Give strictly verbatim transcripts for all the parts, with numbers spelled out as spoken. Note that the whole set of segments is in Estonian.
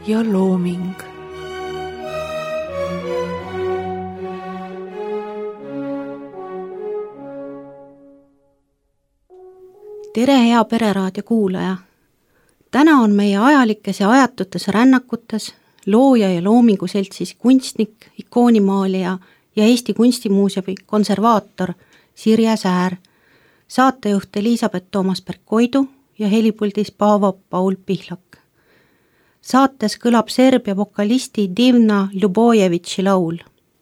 ja looming. Tere, hea Pereraadio kuulaja! Täna on meie ajalikes ja ajatutes rännakutes looja ja loomingu seltsis kunstnik, ikoonimaalija ja Eesti Kunstimuuseumi konservaator Sirje Säär, saatejuht Elisabeth Toomas-Berg-Koidu ja helipuldis Paavo Paul Pihlak. Saates kõlab Serbia vokalisti Divna Ljubojevitši laul.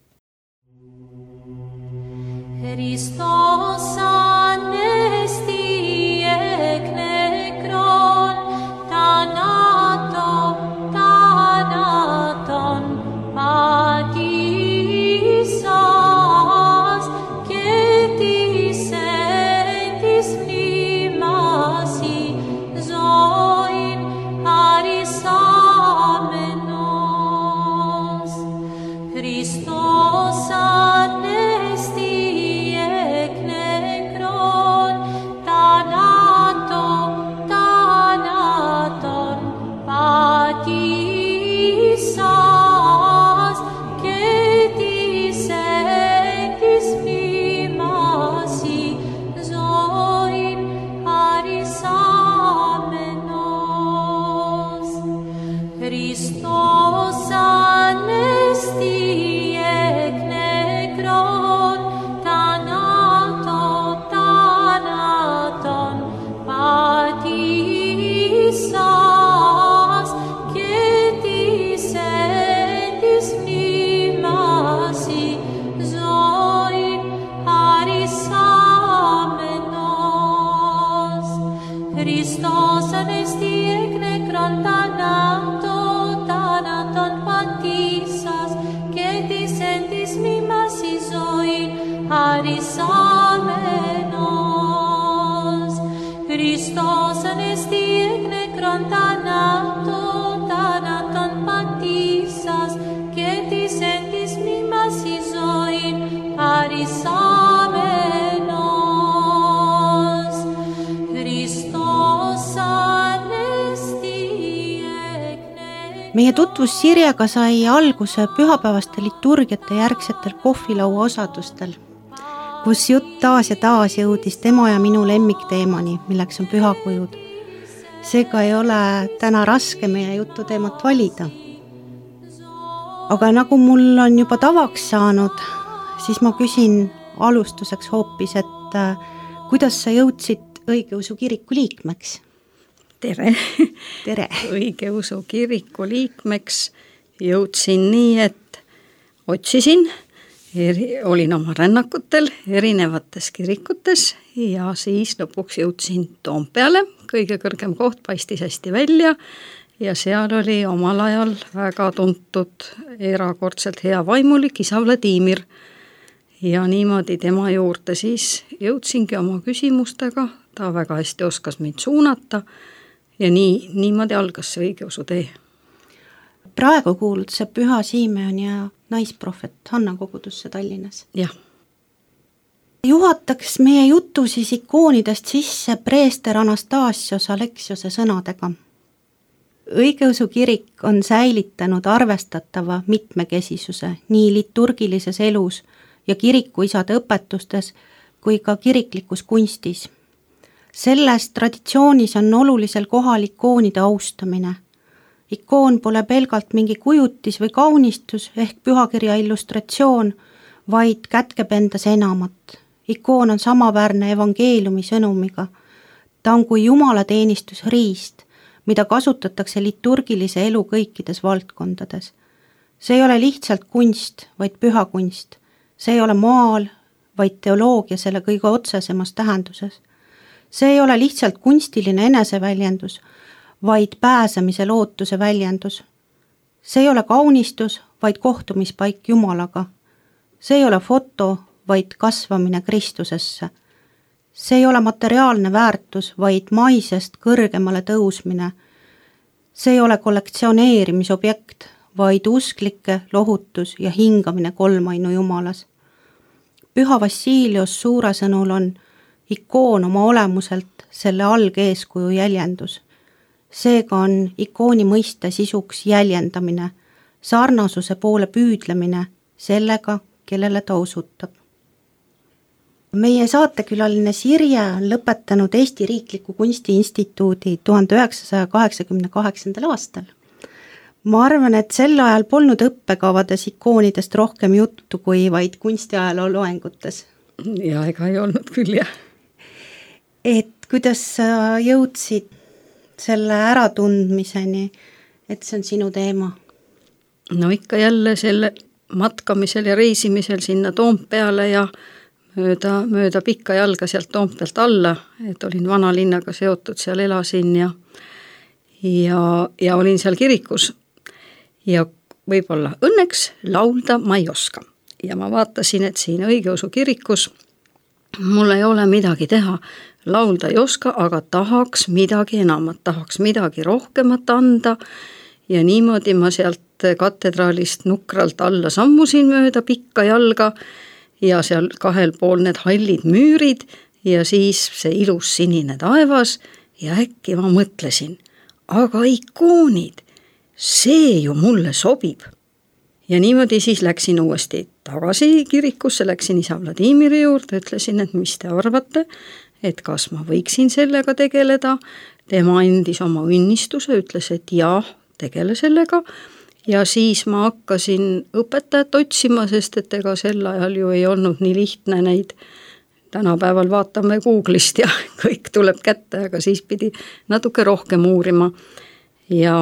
Hristos anesti ek nekron, tanato, tanaton, patisas, ketis entis nimasi, zoin harisamenos. Hristos anesti ek nekron, tanato, tanaton, patisas, ketis entis mimasi, zoin harisamenos. Hristos anesti ek nekron, tanato, tanaton, patisas, ketis entis nimasi, zoin harisamenos. Hristos anesti ek nekron, tanato, tanaton, patisas, ketis entis mimasi, zoin harisamenos. Hristos anesti ek nekron, tanato, tanaton, patisas, ketis entis mimasi, zoin harisamenos. Hristos anesti ek nekron. Meie tutvus Sirjega sai alguse pühapäevaste liturgiate järgsetel kohvilaua osadustel, kus jutt taas ja taas jõudis tema ja minu lemmikteemani, milleks on pühakujud. Seega ei ole täna raske meie jututeemat valida. Aga nagu mul on juba tavaks saanud, siis ma küsin alustuseks hoopis, et äh, kuidas sa jõudsid õigeusu kiriku liikmeks? Tere! Tere! Õigeusu kiriku liikmeks jõudsin nii, et otsisin, eri, olin oma rännakutel erinevates kirikutes ja siis lõpuks jõudsin Toompeale, kõige kõrgem koht paistis hästi välja ja seal oli omal ajal väga tuntud erakordselt hea vaimulik isa Vladimir. Ja niimoodi tema juurde siis jõudsingi oma küsimustega, ta väga hästi oskas mind suunata ja nii, niimoodi algas see õigeusu tee. Praegu kuulud see Püha Siimeon ja naisprohvet Hanna kogudusse Tallinnas. Jah. Juhataks meie jutu siis ikoonidest sisse preester Anastasios Aleksiose sõnadega. Õigeusu kirik on säilitanud arvestatava mitmekesisuse nii liturgilises elus ja kirikuisade õpetustes kui ka kiriklikus kunstis. Selles traditsioonis on olulisel kohal ikoonide austamine. Ikoon pole pelgalt mingi kujutis või kaunistus ehk pühakirja illustratsioon, vaid kätkeb endas enamat. Ikoon on samaväärne evangeeliumi sõnumiga. Ta on kui jumalateenistus riist, mida kasutatakse liturgilise elu kõikides valdkondades. See ei ole lihtsalt kunst, vaid püha kunst. See ei ole maal, vaid teoloogia selle kõige otsesemas tähenduses. See ei ole lihtsalt kunstiline eneseväljendus, vaid pääsemise lootuse väljendus. See ei ole kaunistus, vaid kohtumispaik Jumalaga. See ei ole foto, vaid kasvamine Kristusesse. See ei ole materiaalne väärtus, vaid maisest kõrgemale tõusmine. See ei ole kollektsioneerimisobjekt, vaid usklike lohutus ja hingamine kolmainu Jumalas. Püha Vassilios suure sõnul on ikoon oma olemuselt selle algeeskuju jäljendus. seega on ikooni mõiste sisuks jäljendamine, sarnasuse poole püüdlemine sellega, kellele ta osutab. Meie saatekülaline Sirje on lõpetanud Eesti Riikliku Kunstiinstituudi tuhande üheksasaja kaheksakümne kaheksandal aastal. Ma arvan, et sel ajal polnud õppekavades ikoonidest rohkem juttu kui vaid kunstiajaloo loengutes. Ja ega ei olnud küll, jah. Et kuidas sa jõudsid selle äratundmiseni, et see on sinu teema? No ikka jälle selle matkamisel ja reisimisel sinna Toompeale ja mööda, mööda pikka jalga sealt Toompealt alla, et olin vanalinnaga seotud, seal elasin ja, ja, ja olin seal kirikus. Ja võib-olla õnneks laulda ma ei oska. Ja ma vaatasin, et siin õigeusu kirikus mul ei ole midagi teha. Laulda ei oska, aga tahaks midagi enamat, tahaks midagi rohkemat anda. Ja niimoodi ma sealt katedraalist nukralt alla sammusin mööda pikka jalga ja seal kahel pool need hallid müürid ja siis see ilus sinine taevas ja äkki ma mõtlesin, aga ikoonid, see ju mulle sobib. Ja niimoodi siis läksin uuesti tagasi kirikusse, läksin isa Vladimiri juurde, ütlesin, et mis te arvate, et kas ma võiksin sellega tegeleda. Tema andis oma õnnistuse, ütles, et jah, tegele sellega. Ja siis ma hakkasin õpetajat otsima, sest et ega sel ajal ju ei olnud nii lihtne neid. Tänapäeval vaatame Google'ist ja kõik tuleb kätte, aga siis pidi natuke rohkem uurima. Ja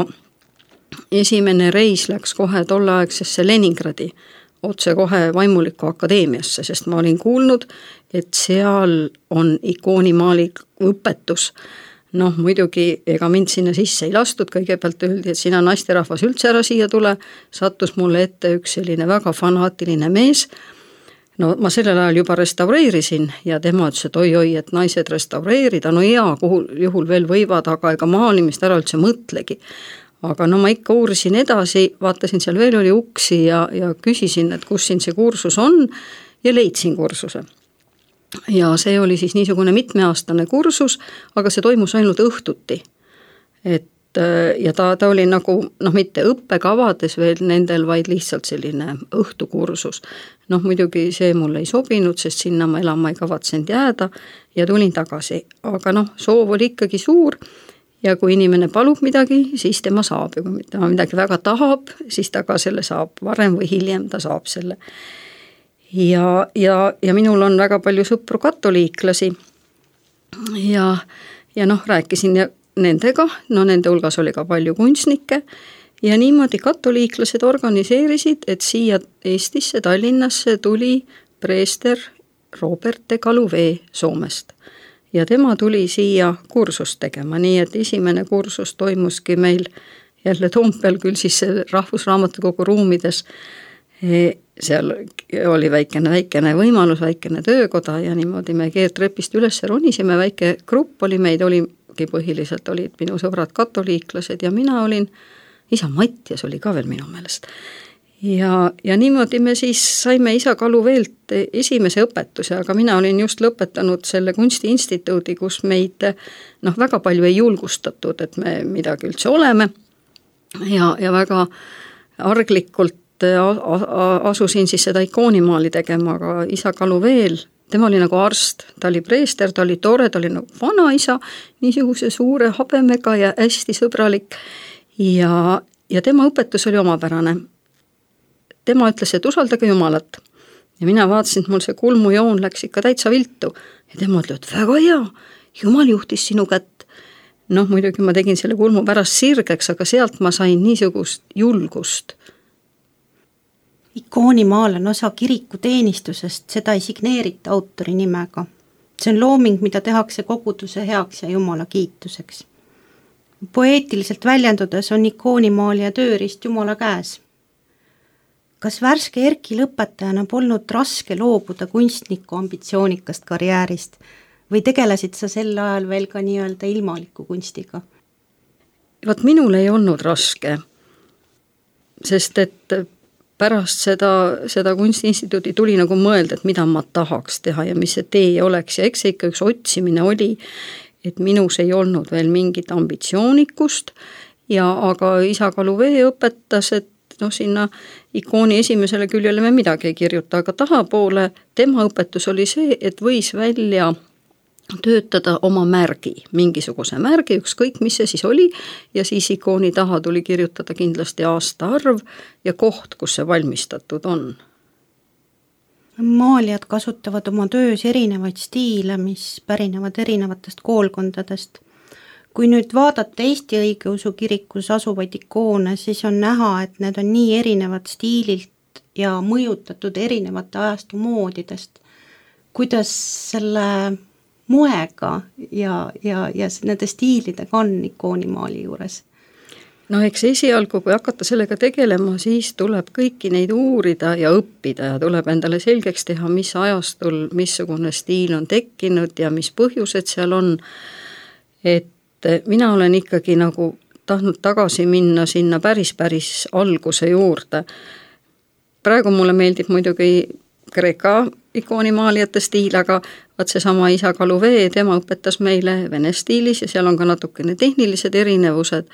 esimene reis läks kohe tolleaegsesse Leningradi, otse kohe Vaimuliku akadeemiasse, sest ma olin kuulnud, et seal on ikoonimaali õpetus. Noh, muidugi ega mind sinna sisse ei lastud, kõigepealt öeldi, et sina naisterahvas üldse ära siia tule, sattus mulle ette üks selline väga fanaatiline mees. No ma sellel ajal juba restaureerisin ja tema ütles, et oi-oi, et naised restaureerida, no jaa, kuhu juhul veel võivad, aga ega maalimist ära üldse mõtlegi. Aga no ma ikka uurisin edasi, vaatasin seal veel oli uksi ja, ja küsisin, et kus siin see kursus on ja leidsin kursuse. Ja see oli siis niisugune mitmeaastane kursus, aga see toimus ainult õhtuti. Et, ja ta, ta oli nagu, noh mitte õppekavades veel nendel, vaid lihtsalt selline õhtukursus. Noh muidugi see mulle ei sobinud, sest sinna ma elama ei kavatsenud jääda ja tulin tagasi. Aga noh, soov oli ikkagi suur ja kui inimene palub midagi, siis tema saab. Ja kui tema midagi väga tahab, siis ta ka selle saab. Varem või hiljem ta saab selle. Ja, ja, ja minul on väga palju sõpru katoliiklasi ja, ja noh, rääkisin nendega, no nende hulgas oli ka palju kunstnikke ja niimoodi katoliiklased organiseerisid, et siia Eestisse, Tallinnasse tuli preester Robert de Galuvee Soomest ja tema tuli siia kursust tegema, nii et esimene kursus toimuski meil jälle Toompeal küll siis Rahvusraamatukogu ruumides. Seal oli väikene, väikene võimalus, väikene töökoda ja niimoodi me keertrepist üles ronisime, väike grupp oli meid, oligi põhiliselt olid minu sõbrad katoliiklased ja mina olin, isa Mattias oli ka veel minu meelest. Ja, ja niimoodi me siis saime isa Galuveelt esimese õpetuse, aga mina olin just lõpetanud selle kunstiinstituudi, kus meid noh, väga palju ei julgustatud, et me midagi üldse oleme ja, ja väga arglikult asusin siis seda ikoonimaali tegema, aga isa Galuveel, tema oli nagu arst, ta oli preester, ta oli tore, ta oli nagu vana isa, niisuguse suure habemega ja hästi sõbralik ja, ja tema õpetus oli omapärane. Tema ütles, et usaldage Jumalat ja mina vaatasin, et mul see kulmujoon läks ikka täitsa viltu ja tema ütles, et väga hea, Jumal juhtis sinu kätt. Noh, muidugi ma tegin selle kulmu pärast sirgeks, aga sealt ma sain niisugust julgust. Ikoonimaal on osa kiriku teenistusest, seda ei signeerita autori nimega. See on looming, mida tehakse koguduse heaks ja Jumala kiituseks. Poeetiliselt väljendudes on ikoonimaali ja tööriist Jumala käes. Kas värske Erki lõpetajana polnud raske loobuda kunstniku ambitsioonikast karjäärist või tegelesid sa sel ajal veel ka nii-öelda ilmaliku kunstiga? Vat minul ei olnud raske, sest et pärast seda, seda kunstiinstituudi tuli nagu mõelda, et mida ma tahaks teha ja mis see tee oleks ja eks see ikka üks otsimine oli et minus ei olnud veel mingit ambitsioonikust ja aga isa Kaluvee õpetas, et noh, sinna ikooni esimesele küljele me midagi ei kirjuta, aga tahapoole tema õpetus oli see, et võis välja töötada oma märgi, mingisuguse märgi, ükskõik mis see siis oli, ja siis ikooni taha tuli kirjutada kindlasti aastaarv ja koht, kus see valmistatud on. Maalijad kasutavad oma töös erinevaid stiile, mis pärinevad erinevatest koolkondadest. Kui nüüd vaadata Eesti Õigeusu Kirikus asuvaid ikoone, siis on näha, et need on nii erinevad stiililt ja mõjutatud erinevate ajastu moodidest. Kuidas selle moega ja, ja, ja nende stiilidega on ikoonimaali juures? No eks esialgu, kui hakata sellega tegelema, siis tuleb kõiki neid uurida ja õppida ja tuleb endale selgeks teha, mis ajastul, missugune stiil on tekkinud ja mis põhjused seal on. Et mina olen ikkagi nagu tahtnud tagasi minna sinna päris päris alguse juurde. Praegu mulle meeldib muidugi Kreeka ikoonimaalijate stiil, aga vaat see sama isa Kaluvee, tema õpetas meile vene stiilis ja seal on ka natukene tehnilised erinevused.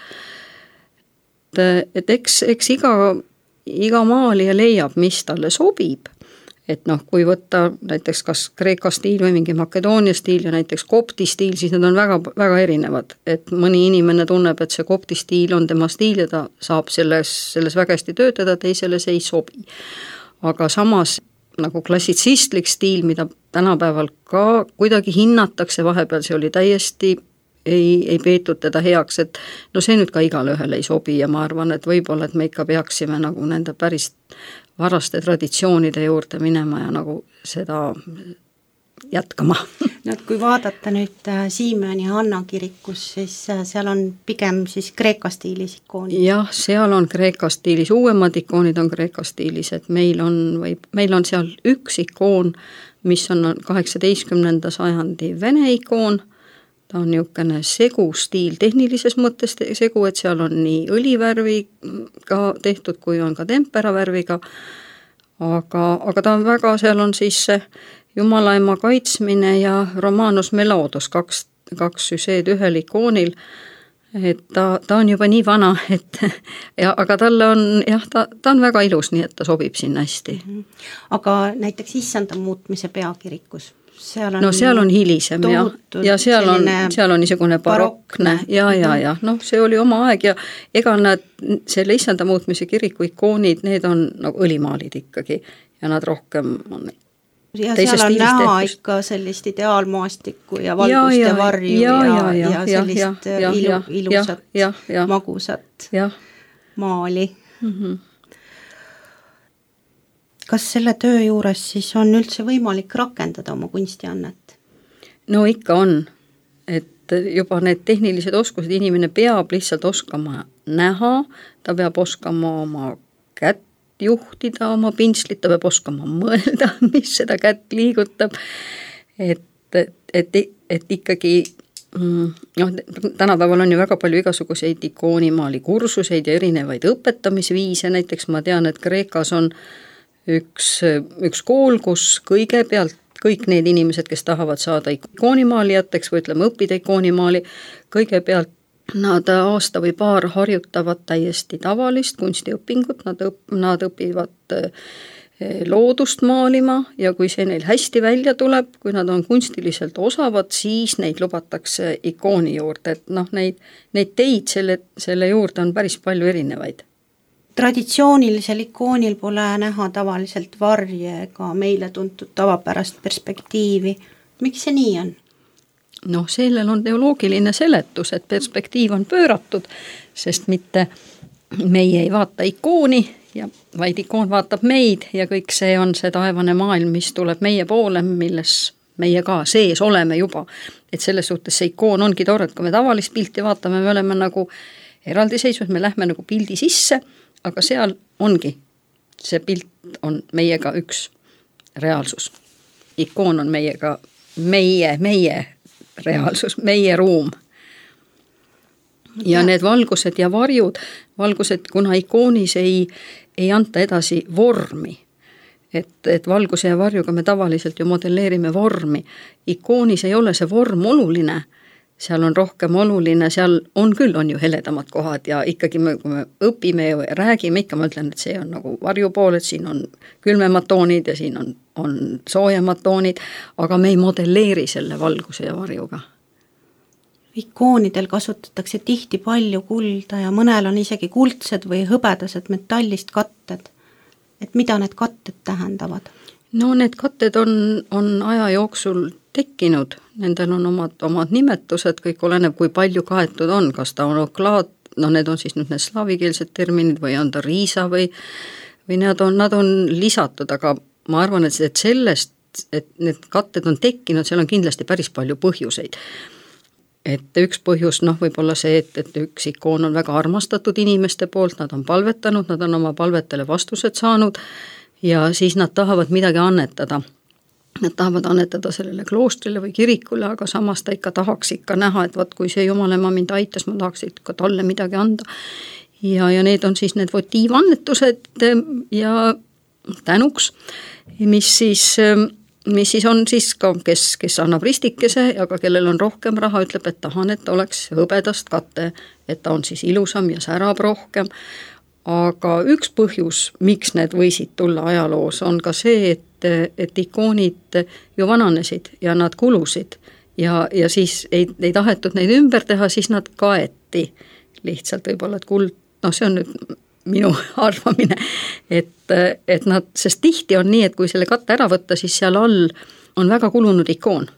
Et eks, eks iga, iga maalija leiab, mis talle sobib. Et noh, kui võtta näiteks kas Kreeka stiil või mingi Makedoonia stiil ja näiteks kopti stiil, siis need on väga, väga erinevad. Et mõni inimene tunneb, et see kopti stiil on tema stiil ja ta saab selles, selles väga hästi töötada, teisele see ei sobi. Aga samas nagu klassitsistlik stiil, mida tänapäeval ka kuidagi hinnatakse, vahepeal see oli täiesti ei, ei peetud teda heaks, et no see nüüd ka igale ühele ei sobi ja ma arvan, et võib-olla, et me ikka peaksime nagu nende päris varaste traditsioonide juurde minema ja nagu seda jätkama. No, kui vaadata nüüd Simeoni ja Anna kirikus, siis seal on pigem siis Kreeka stiilis ikoonid. Jah, seal on Kreeka stiilis, uuemad ikoonid on Kreeka stiilis, et meil on, või, meil on seal üks ikoon, mis on kaheksateistkümnenda sajandi vene ikoon. Ta on niisugune segu stiil tehnilises mõttes segu, et seal on nii õlivärviga tehtud, kui on ka temperavärviga, aga, aga ta on väga, seal on siis Jumalaema kaitsmine ja Romanus Meloodos, kaks, kaks süseed ühel ikoonil, et ta, ta on juba nii vana, et ja, aga talle on, jah, ta, ta on väga ilus, nii et ta sobib sinna hästi. Aga näiteks issanda muutmise peakirikus? Seal on no seal on hilisem ja, ja seal on, seal on niisugune barokne ja, ja, ja noh, see oli oma aeg ja ega nad, selle issanda muutmise kiriku ikoonid, need on nagu õlimaalid ikkagi ja nad rohkem on ja seal on näha tehtus. Ikka sellist ideaalmaastikku ja valguste ja, varju ja, ja, ja, ja, ja sellist ja, ja, ilu, ilusat, ja, ja, magusat ja. maali. Mm-hmm. Kas selle töö juures siis on üldse võimalik rakendada oma kunstiannet? No ikka on, et juba need tehnilised oskused, inimene peab lihtsalt oskama näha, ta peab oskama oma kätt juhtida, oma pintslit, ta peab oskama mõelda, mis seda kätt liigutab, et, et, et ikkagi noh, tänapäeval on ju väga palju igasuguseid ikoonimaali kursuseid ja erinevaid õpetamisviise, näiteks ma tean, et Kreekas on Üks, üks kool, kus kõigepealt kõik need inimesed, kes tahavad saada ikoonimaalijateks või ütleme õppida ikoonimaali, kõigepealt nad aasta või paar harjutavad täiesti tavalist kunstiõpingut, nad, õp, nad õpivad loodust maalima ja kui see neil hästi välja tuleb, kui nad on kunstiliselt osavad, siis neid lubatakse ikooni juurde, et noh, neid, neid teid selle, selle juurde on päris palju erinevaid. Traditsioonilisel ikoonil pole näha tavaliselt varje ega meile tuntud tavapärast perspektiivi. Miks see nii on? Noh, sellel on teoloogiline seletus, et perspektiiv on pööratud, sest mitte meie ei vaata ikooni, ja vaid ikoon vaatab meid ja kõik see on see taevane maailm, mis tuleb meie poole, milles meie ka sees oleme juba. Et selles suhtes see ikoon ongi tore, et kui me tavalist pilti vaatame, me oleme nagu eraldiseisvus, me lähme nagu pildi sisse, aga seal ongi, see pilt on meiega üks reaalsus. Ikoon on meiega, meie, meie reaalsus, meie ruum. Ja need valgused ja varjud, valgused, kuna ikoonis ei, ei anta edasi vormi, et, et valguse ja varjuga me tavaliselt ju modelleerime vormi. Ikoonis ei ole see vorm oluline, seal on rohkem oluline, seal on küll, on ju heledamad kohad ja ikkagi me, kui me õpime ja räägime, ikka ma ütlen, et see on nagu varjupool, et siin on külmemad toonid ja siin on, on soojemad toonid, aga me ei modelleeri selle valguse ja varjuga. Ikoonidel kasutatakse tihti palju kulda ja mõnel on isegi kuldsed või hõbedased metallist katted. Et mida need katted tähendavad? No need katted on, on aja jooksul tekkinud, nendel on omad, omad nimetused, kõik oleneb, kui palju kaetud on, kas ta on oklaad, no need on siis nüüd need slaavikeelsed terminid või on ta riisa või, või nad on, nad on lisatud, aga ma arvan, et, et sellest, et need katted on tekkinud, seal on kindlasti päris palju põhjuseid. Et üks põhjus, noh, võib olla see, et, et üks ikoon on väga armastatud inimeste poolt, nad on palvetanud, nad on oma palvetele vastused saanud ja siis nad tahavad midagi annetada. Nad tahavad annetada sellele kloostrile või kirikule, aga samas ta ikka tahaks ikka näha, et vaat kui see Jumalaema mind aitas, ma tahaks ikka talle midagi anda. Ja, ja need on siis need votiivannetused ja tänuks, mis siis, mis siis on siis ka, kes, kes annab ristikese, aga kellel on rohkem raha, ütleb, et tahan, et oleks hõbedast katte, et ta on siis ilusam ja särab rohkem. Aga üks põhjus, miks need võisid tulla ajaloos, on ka see, et, et ikoonid ju vananesid ja nad kulusid ja, ja siis ei, ei tahetud neid ümber teha, siis nad kaeti lihtsalt võib-olla, et kuld, noh see on nüüd minu arvamine, et, et nad, sest tihti on nii, et kui selle katte ära võtta, siis seal all on väga kulunud ikoon.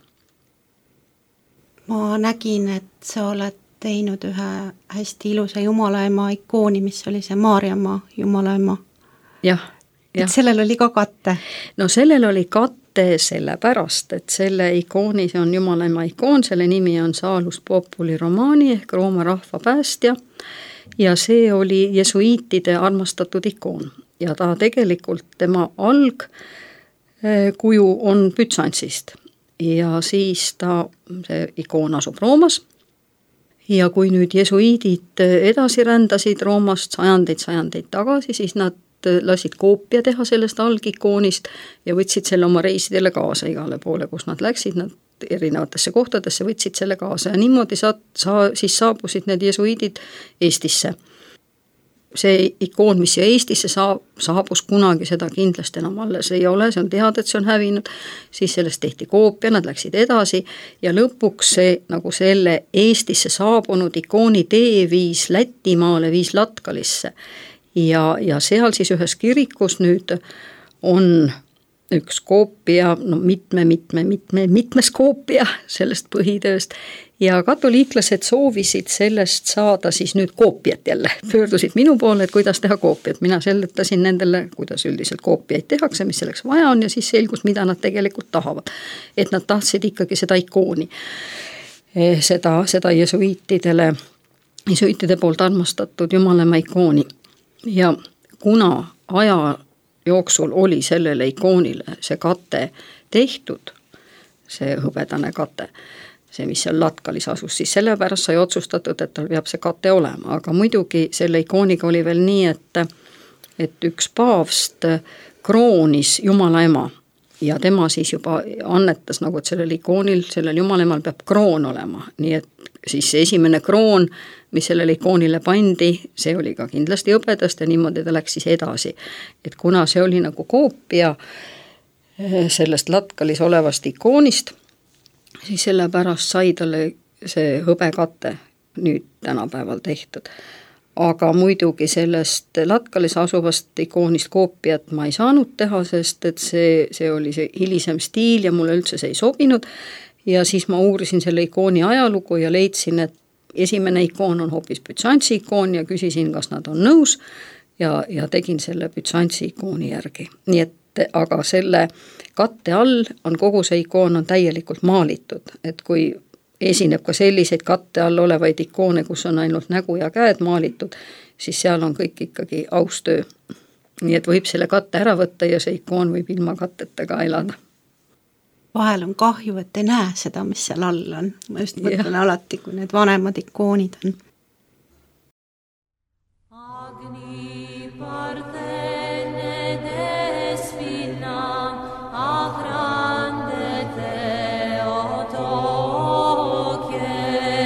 Ma nägin, et sa oled teinud ühe hästi ilusa Jumalaema ikooni, mis oli see Maarjamaa Jumalaema. Jah, jah. Et sellel oli ka katte? No sellel oli katte sellepärast, et selle ikooni, see on Jumalaema ikoon, selle nimi on Salus Populi Romani ehk Rooma rahva päästja ja see oli jesuiitide armastatud ikoon ja ta tegelikult tema algkuju on Bütsantsist ja siis ta, see ikoon asub Roomas. Ja kui nüüd jesuiidid edasi rändasid Roomast sajandeid, sajandeid tagasi, siis nad lasid koopia teha sellest algikoonist ja võtsid selle oma reisidele kaasa igale poole, kus nad läksid, nad erinevatesse kohtadesse võtsid selle kaasa ja niimoodi sa, sa, siis saabusid need jesuiidid Eestisse. See ikoon, mis siia Eestisse saab, saabus kunagi, seda kindlasti enam alles ei ole, see on teada, et see on hävinud, siis sellest tehti koopia, nad läksid edasi ja lõpuks see, nagu selle Eestisse saabunud ikooni tee viis Lätimaale, viis Latkalisse ja, ja seal siis ühes kirikus nüüd on üks koopia, no mitme, mitme, mitme, mitmes koopia sellest põhitööst ja katoliiklased soovisid sellest saada siis nüüd koopiat jälle. Pöördusid minu poole, et kuidas teha koopiat. Mina seletasin nendele, kuidas üldiselt koopiaid tehakse, mis selleks vaja on ja siis selgus, mida nad tegelikult tahavad. Et nad tahtsid ikkagi seda ikooni, seda, seda jesuiitidele, jesuiitide poolt armastatud Jumalaema ikooni. Ja kuna aja jooksul oli sellele ikoonile see kate tehtud, see hõbedane kate, see, mis seal Latkalis asus, siis sellepärast sai otsustatud, et tal peab see kate olema, aga muidugi selle ikooniga oli veel nii, et, et üks paavst kroonis Jumalaema ja tema siis juba annetas nagu, et sellel ikoonil, sellel Jumalaemal peab kroon olema, nii et siis esimene kroon, mis sellele ikoonile pandi, see oli ka kindlasti hõbedast ja niimoodi ta läks siis edasi. Et kuna see oli nagu koopia sellest Latkalis olevast ikoonist, siis sellepärast sai talle see hõbekatte nüüd tänapäeval tehtud. Aga muidugi sellest Latkalis asuvast ikoonist koopiat ma ei saanud teha, sest et see, see oli see hilisem stiil ja mulle üldse see ei sobinud ja siis ma uurisin selle ikooni ajalugu ja leidsin, et esimene ikoon on hoopis Bütsantsi ikoon ja küsisin, kas nad on nõus ja, ja tegin selle Bütsantsi ikooni järgi. Nii et, aga selle katte all on kogu see ikoon on täielikult maalitud, et kui esineb ka selliseid katte all olevaid ikoone, kus on ainult nägu ja käed maalitud, siis seal on kõik ikkagi austöö. Nii et võib selle katte ära võtta ja see ikoon võib ilma katteta ka elada. Vahel on kahju, et ei näe seda, mis seal all on. Ma just mõtlen ja. Alati, kui need vanemad ikoonid on. Agni partene desvina, agrande te otoke.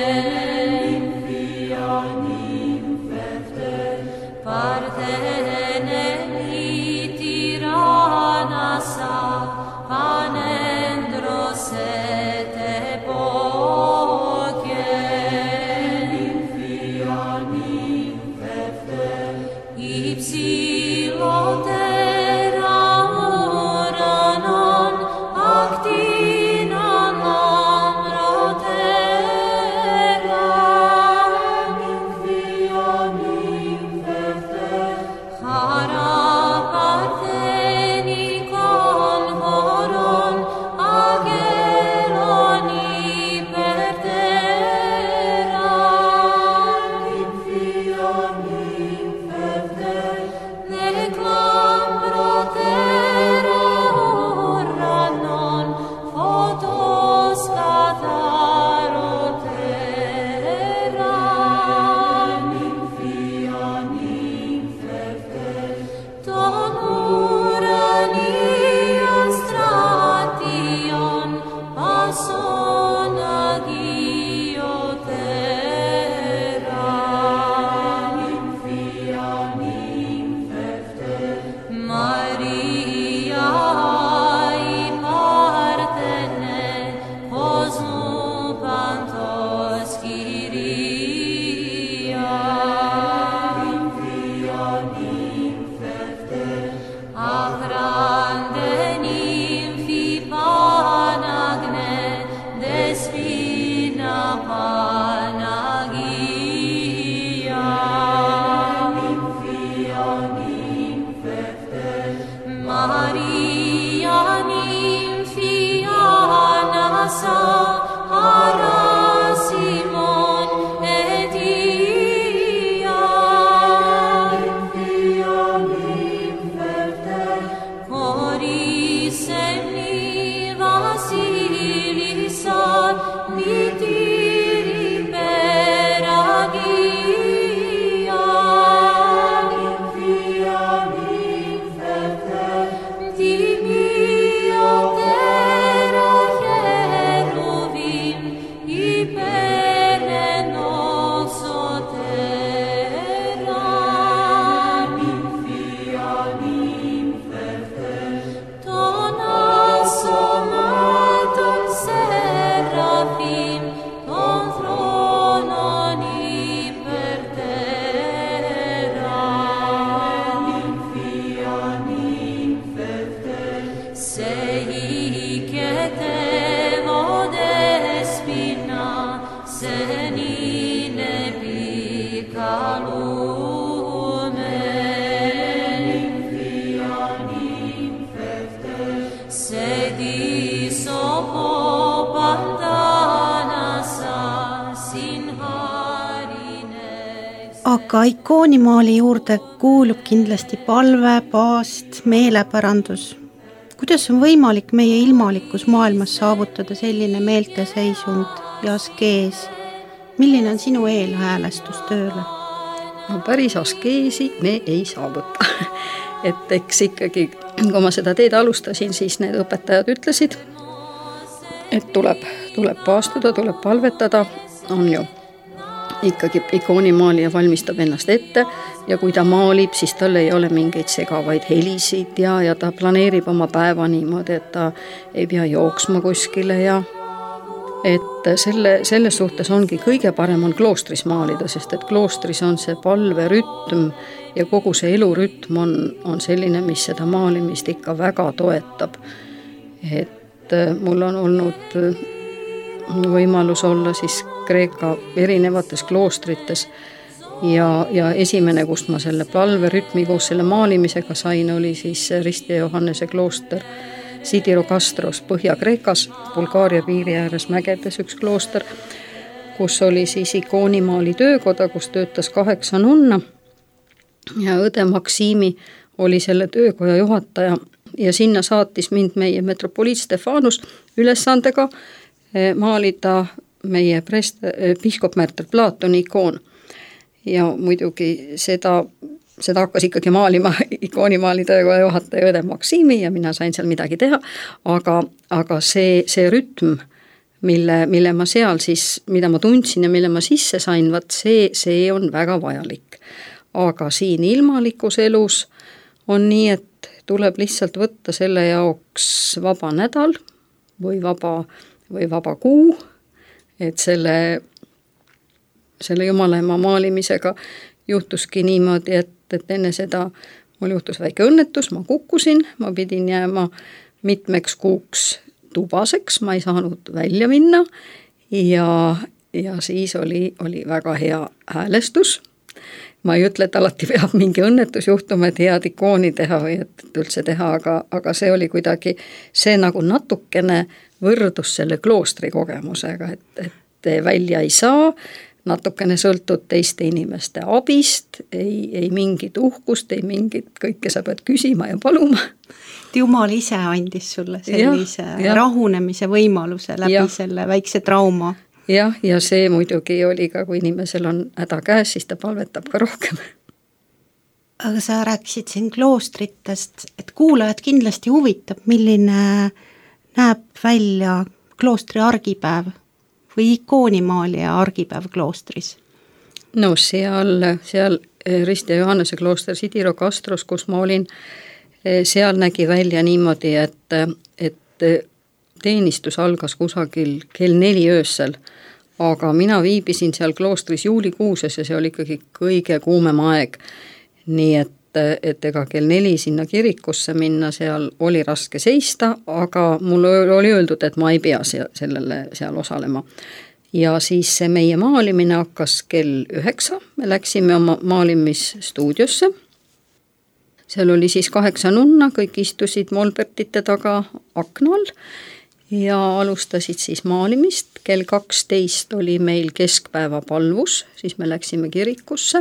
sei che devo despina, se nine pica lume, ninfia ninfefte, se di sopo pandanasa sin harines. aga ikoonimaali juurde kuulub kindlasti palve, paast, meeleparandus. Kuidas on võimalik meie ilmalikus maailmas saavutada selline meelteseisund ja askees? Milline on sinu eelhäälestus tööle? No päris askeesi me ei saavuta. Et eks ikkagi, kui ma seda teed alustasin, siis need õpetajad ütlesid, et tuleb, tuleb paastuda, tuleb palvetada, on ju. Ikkagi ikoonimaalija valmistab ennast ette ja kui ta maalib, siis tal ei ole mingeid segavaid helisid ja, ja ta planeerib oma päeva niimoodi, et ta ei pea jooksma kuskile ja et selle, selles suhtes ongi kõige parem on kloostris maalida, sest et kloostris on see palverütm ja kogu see elurütm on, on selline, mis seda maalimist ikka väga toetab. Et mul on olnud võimalus olla siis Kreeka erinevates kloostrites ja, ja esimene, kust ma selle palverütmi koos selle maalimisega sain, oli siis Risti ja Johannese klooster Sidirokastros Põhja-Kreekas, Bulgaaria piiri ääres mägedes üks klooster, kus oli siis ikoonimaali töökoda, kus töötas kaheksa nunna ja õde Maksimi oli selle töökoja juhataja ja sinna saatis mind meie metropoliit Stefanus ülesandega maalida meie prest, piiskop Märter Platoni ikoon. Ja muidugi seda, seda hakkas ikkagi maalima ikoonimaali töökoja juhataja õde Maksimi ja mina sain seal midagi teha, aga, aga see, see rütm, mille, mille ma seal siis, mida ma tundsin ja mille ma sisse sain, vaat see, see on väga vajalik. Aga siin ilmalikus elus on nii, et tuleb lihtsalt võtta selle jaoks vaba nädal või vaba või vaba kuu, et selle, selle Jumalaema maalimisega juhtuski niimoodi, et, et enne seda mul juhtus väike õnnetus, ma kukkusin, ma pidin jääma mitmeks kuuks tubaseks, ma ei saanud välja minna ja, ja siis oli, oli väga hea häälestus. Ma ei ütle, et alati peab mingi õnnetus juhtuma, et head ikooni teha või et üldse teha, aga, aga see oli kuidagi see nagu natukene võrdus selle kloostri kogemusega, et, et välja ei saa, natukene sõltud teiste inimeste abist, ei, ei mingit uhkust, ei mingit, kõike sa pead küsima ja paluma. Jumal ise andis sulle sellise ja, ja. rahunemise võimaluse läbi ja. Selle väikse trauma. Jah, ja see muidugi oli ka, kui inimesel on häda käes, siis ta palvetab ka rohkem. Aga sa rääkisid siin kloostritest, et kuulajad kindlasti huvitab, milline näeb välja kloostri argipäev või ikoonimaalija argipäev kloostris? No seal, seal Risti ja Johannese klooster Sidirokastros, kus ma olin, seal nägi välja niimoodi, et, et teenistus algas kusagil kell neli öösel, aga mina viibisin seal kloostris juulikuuses ja see oli ikkagi kõige kuumem aeg. Nii et, et ega kell neli sinna kirikusse minna, seal oli raske seista, aga mul oli öeldud, et ma ei pea sellele seal osalema. Ja siis see meie maalimine hakkas kell üheksa, me läksime oma maalimisstuudiosse. Seal oli siis kaheksa nunna, kõik istusid molbertite taga aknal ja alustasid siis maalimist. Kell kaksteist oli meil keskpäeva palvus, siis me läksime kirikusse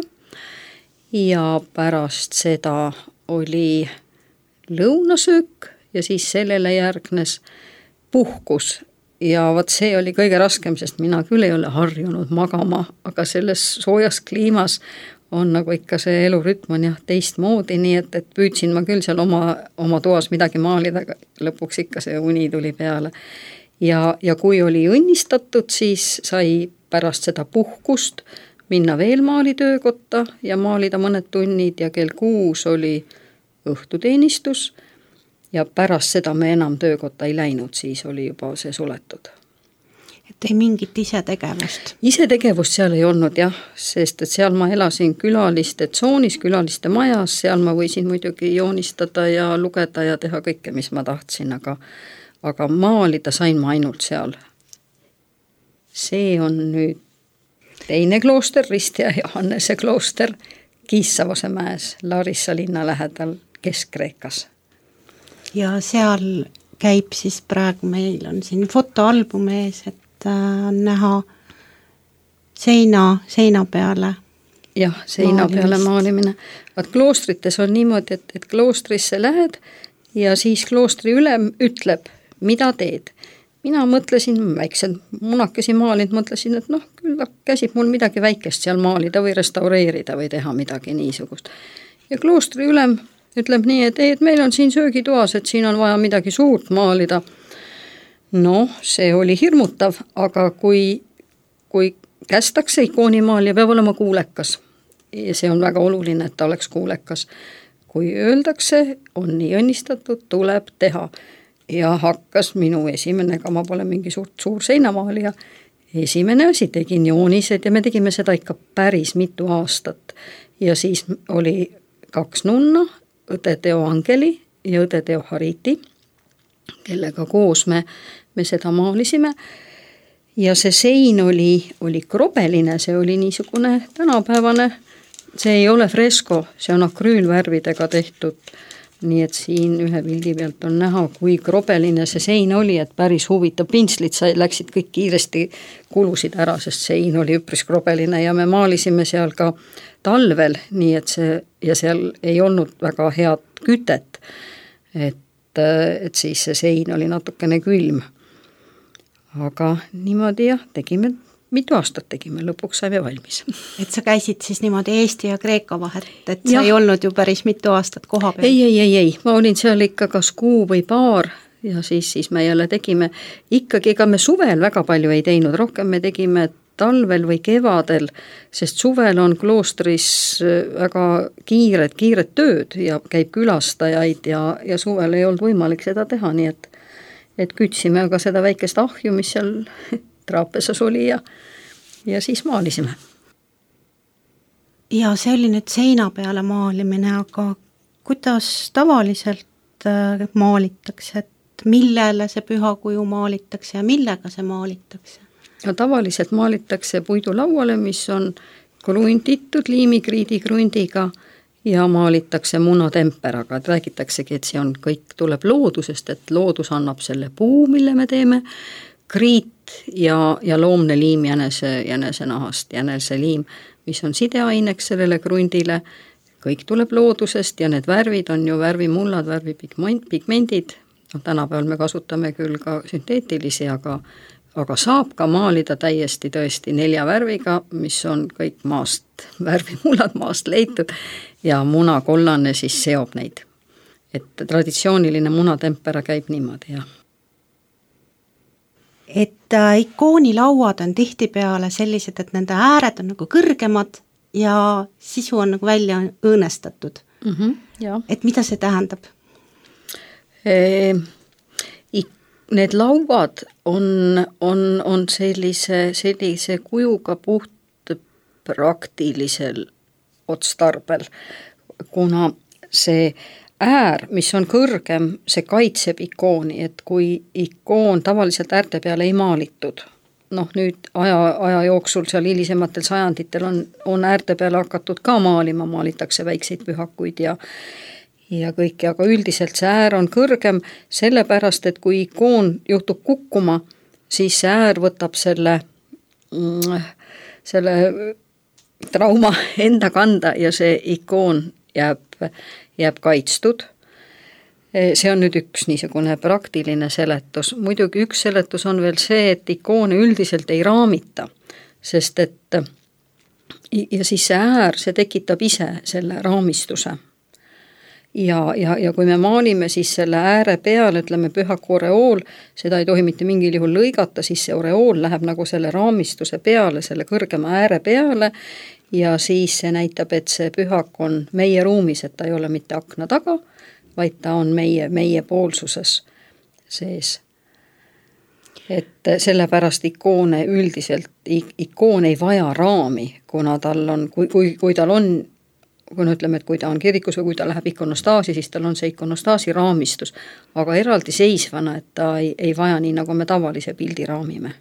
ja pärast seda oli lõunasöök ja siis sellele järgnes puhkus. Ja vaat see oli kõige raskem, sest mina küll ei ole harjunud magama, aga selles soojas kliimas on nagu ikka see elurütm on jah teistmoodi, nii et, et püüdsin ma küll seal oma, oma toas midagi maalida, aga lõpuks ikka see uni tuli peale. Ja, ja kui oli õnnistatud, siis sai pärast seda puhkust minna veel maalitöökotta ja maalida mõned tunnid ja kell kuus oli õhtuteenistus ja pärast seda me enam töökotta ei läinud, siis oli juba see suletud. et ei mingit isetegevust? Isetegevust seal ei olnud jah, sest et seal ma elasin külaliste tsoonis, külaliste majas, seal ma võisin muidugi joonistada ja lugeda ja teha kõike, mis ma tahtsin, aga, aga maalida sain ma ainult seal. See on nüüd teine klooster, Risti ja Johannese klooster Kiissavose mäes, Larissa linna lähedal Kesk-Kreekas. Ja seal käib siis praegu, meil on siin fotoalbum ees, et on näha seina, seina peale. Jah, seina peale maalimine. Vaat kloostrites on niimoodi, et, et kloostrisse lähed ja siis kloostri ülem ütleb, mida teed. Mina mõtlesin, väiksed munakesi maalinud, mõtlesin, et noh, küll käsib mul midagi väikest seal maalida või restaureerida või teha midagi niisugust. Ja kloostri ülem ütleb nii, et, ei, et meil on siin söögitoas, et siin on vaja midagi suurt maalida. No, see oli hirmutav, aga kui, kui kästakse ikoonimaalija, peab olema kuulekas. Ja see on väga oluline, et ta oleks kuulekas. Kui öeldakse, on nii õnnistatud, tuleb teha. Ja hakkas minu esimene, ega ma pole mingi suurt, suur seinamaalija, esimene asi, tegin joonised ja me tegime seda ikka päris mitu aastat. Ja siis oli kaks nunna, õde Teo Angeli ja õde Teo Hariti, kellega koos me, me seda maalisime. Ja see sein oli, oli krobeline, see oli niisugune tänapäevane, see ei ole fresko, see on akrüülvärvidega tehtud. Nii et siin ühe pildi pealt on näha, kui krobeline see sein oli, et päris huvitav, pintslid sai, läksid kõik kiiresti, kulusid ära, sest sein oli üpris krobeline ja me maalisime seal ka talvel, nii et see, ja seal ei olnud väga head kütet, et, et siis see sein oli natukene külm. Aga niimoodi jah, tegime mitu aastat tegime, lõpuks saime valmis. Et sa käisid siis niimoodi Eesti ja Kreeka vahet, et sa ja. Ei olnud ju päris mitu aastat koha peal? Ei, ei, ei, ei, ma olin seal ikka kas kuu või paar ja siis, siis me jälle tegime, ikkagi ega me suvel väga palju ei teinud, rohkem me tegime talvel või kevadel, sest suvel on kloostris väga kiired, kiired tööd ja käib külastajaid ja, ja suvel ei olnud võimalik seda teha, nii et, et kütsime aga seda väikest ahju, mis seal traapesas oli ja, ja siis maalisime. Ja see oli nüüd seina peale maalimine, aga kuidas tavaliselt maalitakse, et millele see pühakuju maalitakse ja millega see maalitakse? Ja tavaliselt maalitakse puidulauale, mis on krunditud liimikriidikrundiga ja maalitakse munatemperaga, et räägitaksegi, et see on kõik tuleb loodusest, et loodus annab selle puu, mille me teeme, kriit ja, ja loomne liim jänese, jänese nahast, jänese liim, mis on sideaineks sellele krundile, kõik tuleb loodusest ja need värvid on ju värvimullad, värvipigmendid, no, tänapäeval me kasutame küll ka sünteetilisi, aga, aga saab ka maalida täiesti tõesti nelja värviga, mis on kõik maast, värvimullad maast leitud ja munakollane siis seob neid. Et traditsiooniline munatempera käib niimoodi, jah. Et äh, ikoonilauad on tihtipeale sellised, et nende ääred on nagu kõrgemad ja sisu on nagu välja õõnestatud. Mm-hmm, ja. Et mida see tähendab? E, need lauad on, on, on sellise, sellise kujuga puht praktilisel otstarbel, kuna see äär, mis on kõrgem, see kaitseb ikooni, et kui ikoon tavaliselt äärte peale ei maalitud, noh nüüd aja, aja jooksul seal hilisematel sajanditel on, on äärte peale hakatud ka maalima, maalitakse väikseid pühakuid ja, ja kõike, aga üldiselt see äär on kõrgem sellepärast, et kui ikoon juhtub kukkuma, siis see äär võtab selle, selle trauma enda kanda ja see ikoon jääb jääb kaitstud. See on nüüd üks niisugune praktiline seletus. Muidugi üks seletus on veel see, et ikoone üldiselt ei raamita, sest et ja siis see äär, see tekitab ise selle raamistuse. Ja, ja, ja kui me maalime siis selle ääre peal, ütleme pühaku oreool, seda ei tohi mitte mingil juhul lõigata, siis see oreool läheb nagu selle raamistuse peale, selle kõrgema ääre peale ja siis see näitab, et see pühak on meie ruumis, et ta ei ole mitte akna taga, vaid ta on meie, meie poolsuses sees. et sellepärast ikoone üldiselt, ikoon ei vaja raami, kuna tal on, kui, kui, kui tal on, kui no ütleme, et kui ta on kirikus või kui ta läheb ikonostaasi, siis tal on see ikonostaasi raamistus, aga eraldi seisvana, et ta ei, ei vaja nii, nagu me tavalise pildi raamime.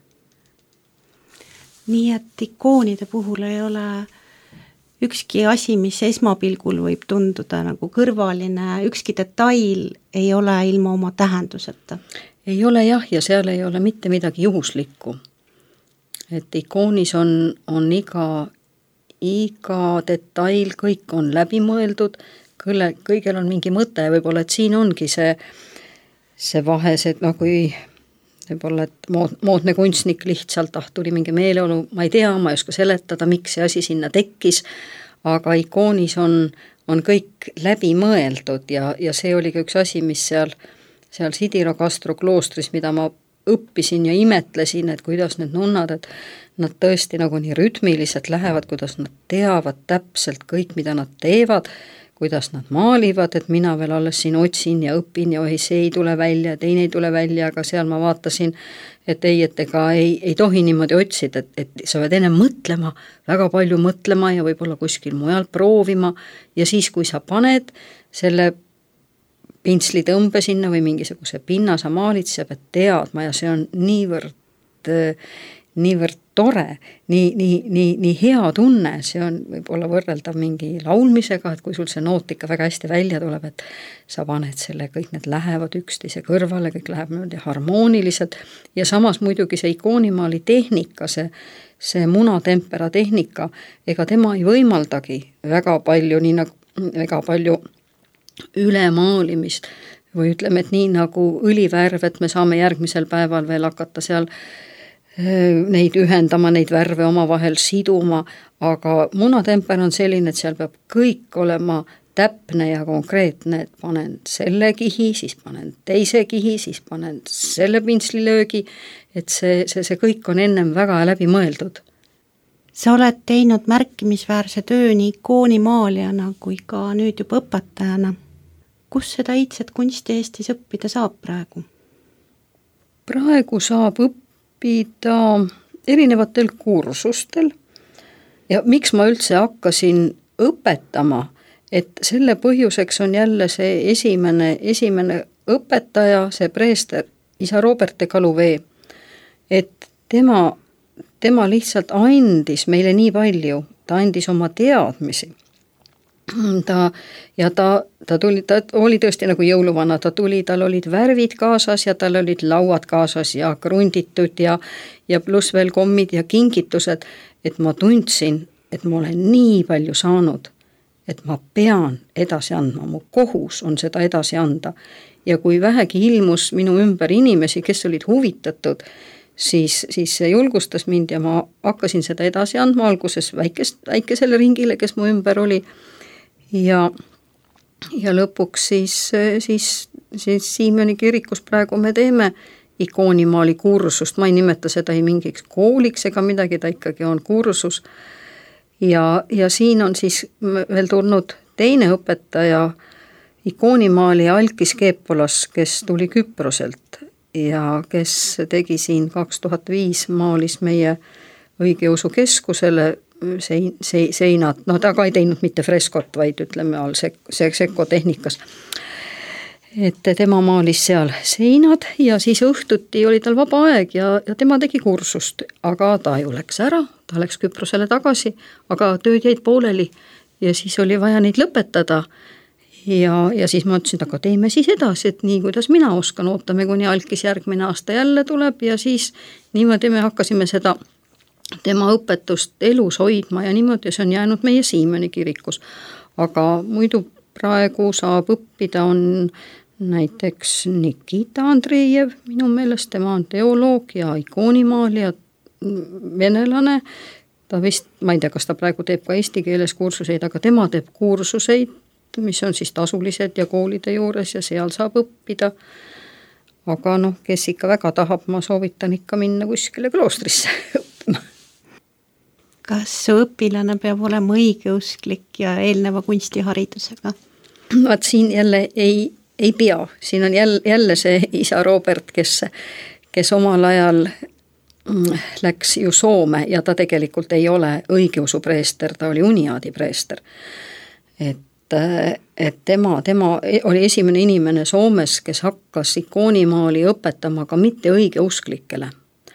Nii et ikoonide puhul ei ole ükski asi, mis esmapilgul võib tunduda nagu kõrvaline, ükski detail ei ole ilma oma tähenduseta. Ei ole jah, ja seal ei ole mitte midagi juhuslikku. Et ikoonis on, on iga, iga detail, kõik on läbimõeldud, kõle, kõigel on mingi mõte ja võib-olla, et siin ongi see, see vahe, see, no kui võib-olla, et mood, moodne kunstnik lihtsalt, ah, tuli mingi meeleolu, ma ei tea, ma ei oska seletada, miks see asi sinna tekkis, aga ikoonis on, on kõik läbimõeldud ja, ja see oli ka üks asi, mis seal seal Sidiro Castro kloostris, mida ma õppisin ja imetlesin, et kuidas need nunnad, et nad tõesti nagu nii rütmiliselt lähevad, kuidas nad teavad täpselt kõik, mida nad teevad, kuidas nad maalivad, et mina veel alles siin otsin ja õpin ja oi, see ei tule välja, teine ei tule välja, aga seal ma vaatasin, et ei, et ega ei, ei tohi niimoodi otsida, et, et sa pead enne mõtlema, väga palju mõtlema ja võib-olla kuskil mujal proovima ja siis, kui sa paned selle pintsli tõmbe sinna või mingisuguse pinna sa maalid, sa pead teadma ja see on niivõrd, niivõrd tore, nii, nii, nii, nii hea tunne, see on võib-olla võrreldav mingi laulmisega, et kui sul see noot ikka väga hästi välja tuleb, et sa paned selle, kõik need lähevad üksteise kõrvale, kõik läheb niimoodi harmooniliselt ja samas muidugi see ikoonimaali tehnika, see, see munatempera tehnika, ega tema ei võimaldagi väga palju, nii nagu väga palju ülemaalimist või ütleme, et nii nagu õlivärv, et me saame järgmisel päeval veel hakata seal neid ühendama, neid värve omavahel siduma, aga munatemper on selline, et seal peab kõik olema täpne ja konkreetne, et panen selle kihi, siis panen teise kihi, siis panen selle pintslilöögi, et see, see, see kõik on ennem väga läbi mõeldud. Sa oled teinud märkimisväärse töö nii ikoonimaalijana kui ka nüüd juba õpetajana. Kus seda iidset kunsti Eestis õppida saab praegu? Praegu saab õppida erinevatel kursustel ja miks ma üldse hakkasin õpetama, et selle põhjuseks on jälle see esimene, esimene õpetaja, see preester, isa Robert de Calouvet, et tema tema lihtsalt andis meile nii palju, ta andis oma teadmisi. Ta, ja ta, ta tuli, ta oli tõesti nagu jõuluvana, ta tuli, tal olid värvid kaasas ja tal olid lauad kaasas ja krunditud ja, ja pluss veel kommid ja kingitused, et ma tundsin, et ma olen nii palju saanud, et ma pean edasi andma, mu kohus on seda edasi anda. Ja kui vähegi ilmus minu ümber inimesi, kes olid huvitatud, siis, siis see julgustas mind ja ma hakkasin seda edasi andma alguses väikest, väikesele ringile, kes mu ümber oli ja, ja lõpuks siis, siis, siis Siimeni kirikus praegu me teeme ikoonimaali kursust, ma ei nimeta seda ei mingiks kooliks ega midagi, ta ikkagi on kursus ja, ja siin on siis veel tulnud teine õpetaja ikoonimaali Alkis Keepolas, kes tuli Küproselt ja kes tegi siin kaks tuhat viis maalis meie õigeusu keskusele sein, sein, seinad, no ta ka ei teinud mitte freskot, vaid ütleme all sek, sek, sekotehnikas. Et tema maalis seal seinad ja siis õhtuti oli tal vaba aeg ja, ja tema tegi kursust, aga ta ju läks ära, ta läks Küprosele tagasi, aga tööd jäid pooleli ja siis oli vaja neid lõpetada. Ja, ja siis ma ütlesin, et aga teeme siis edasi, et nii kuidas mina oskan, ootame kuni Alkis järgmine aasta jälle tuleb ja siis niimoodi me hakkasime seda tema õpetust elus hoidma ja niimoodi see on jäänud meie Siimeni kirikus. Aga muidu praegu saab õppida on näiteks Nikita Andrejev, minu meelest tema on teoloog ja ikoonimaalija, venelane, ta vist, ma ei tea, kas ta praegu teeb ka eesti keeles kursuseid, aga tema teeb kursuseid, mis on siis tasulised ja koolide juures ja seal saab õppida. Aga noh, kes ikka väga tahab, ma soovitan ikka minna kuskile kloostrisse õppima. Kas su õpilane peab olema õigeusklik ja eelneva kunstiharidusega? Vaat siin jälle ei, ei pea. Siin on jälle, jälle see isa Robert, kes, kes omal ajal läks ju Soome ja ta tegelikult ei ole õigeusu preester, ta oli uniaadi preester. Et, et tema, tema oli esimene inimene Soomes, kes hakkas ikoonimaali õpetama ka mitte õigeusklikele.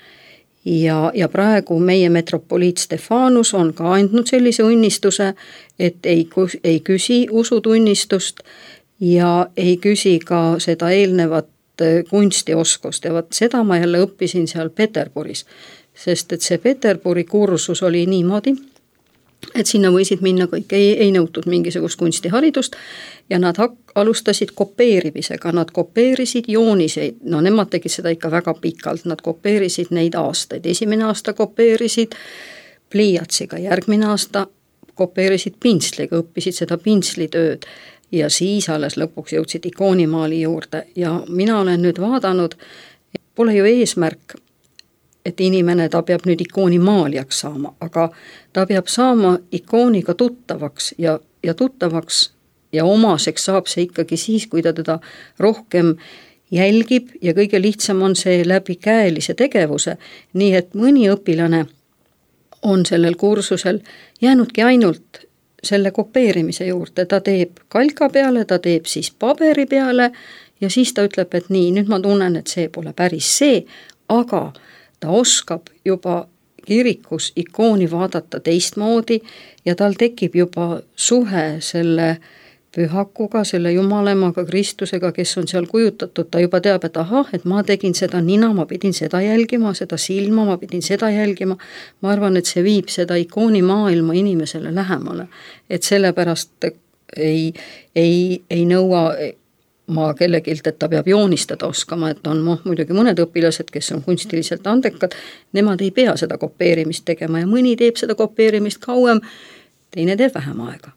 Ja, ja praegu meie metropoliit Stefanus on ka andnud sellise unnistuse, et ei, ei küsi usutunnistust ja ei küsi ka seda eelnevat kunstioskust ja vaat seda ma jälle õppisin seal Peterburis, sest et see Peterburi kursus oli niimoodi, et sinna võisid minna kõik, ei, ei nõutud mingisugust kunstiharidust ja nad hak- alustasid kopeerimisega, nad kopeerisid jooniseid, no nemad tegid seda ikka väga pikalt, nad kopeerisid neid aastaid, esimene aasta kopeerisid pliiatsiga, järgmine aasta kopeerisid pintsliga, õppisid seda pintslitööd ja siis alles lõpuks jõudsid ikoonimaali juurde ja mina olen nüüd vaadanud, pole ju eesmärk, et inimene ta peab nüüd ikoonimaalijaks saama, aga ta peab saama ikooniga tuttavaks ja, ja tuttavaks ja omaseks saab see ikkagi siis, kui ta teda rohkem jälgib ja kõige lihtsam on see läbi käelise tegevuse, nii et mõni õpilane on sellel kursusel jäänudki ainult selle kopeerimise juurde, ta teeb kalka peale, ta teeb siis paberi peale ja siis ta ütleb, et nii, nüüd ma tunnen, et see pole päris see, aga ta oskab juba kirikus ikooni vaadata teistmoodi ja tal tekib juba suhe selle pühakuga, selle Jumalemaga, Kristusega, kes on seal kujutatud, ta juba teab, et ahah, et ma tegin seda nina, ma pidin seda jälgima, seda silma, ma pidin seda jälgima. Ma arvan, et see viib seda ikoonimaailma inimesele lähemale. Et sellepärast ei, ei, ei nõua ma kellegilt, et ta peab joonistada oskama, et on muidugi mõned õpilased, kes on kunstiliselt andekad, nemad ei pea seda kopeerimist tegema ja mõni teeb seda kopeerimist kauem, teine teeb vähem aega.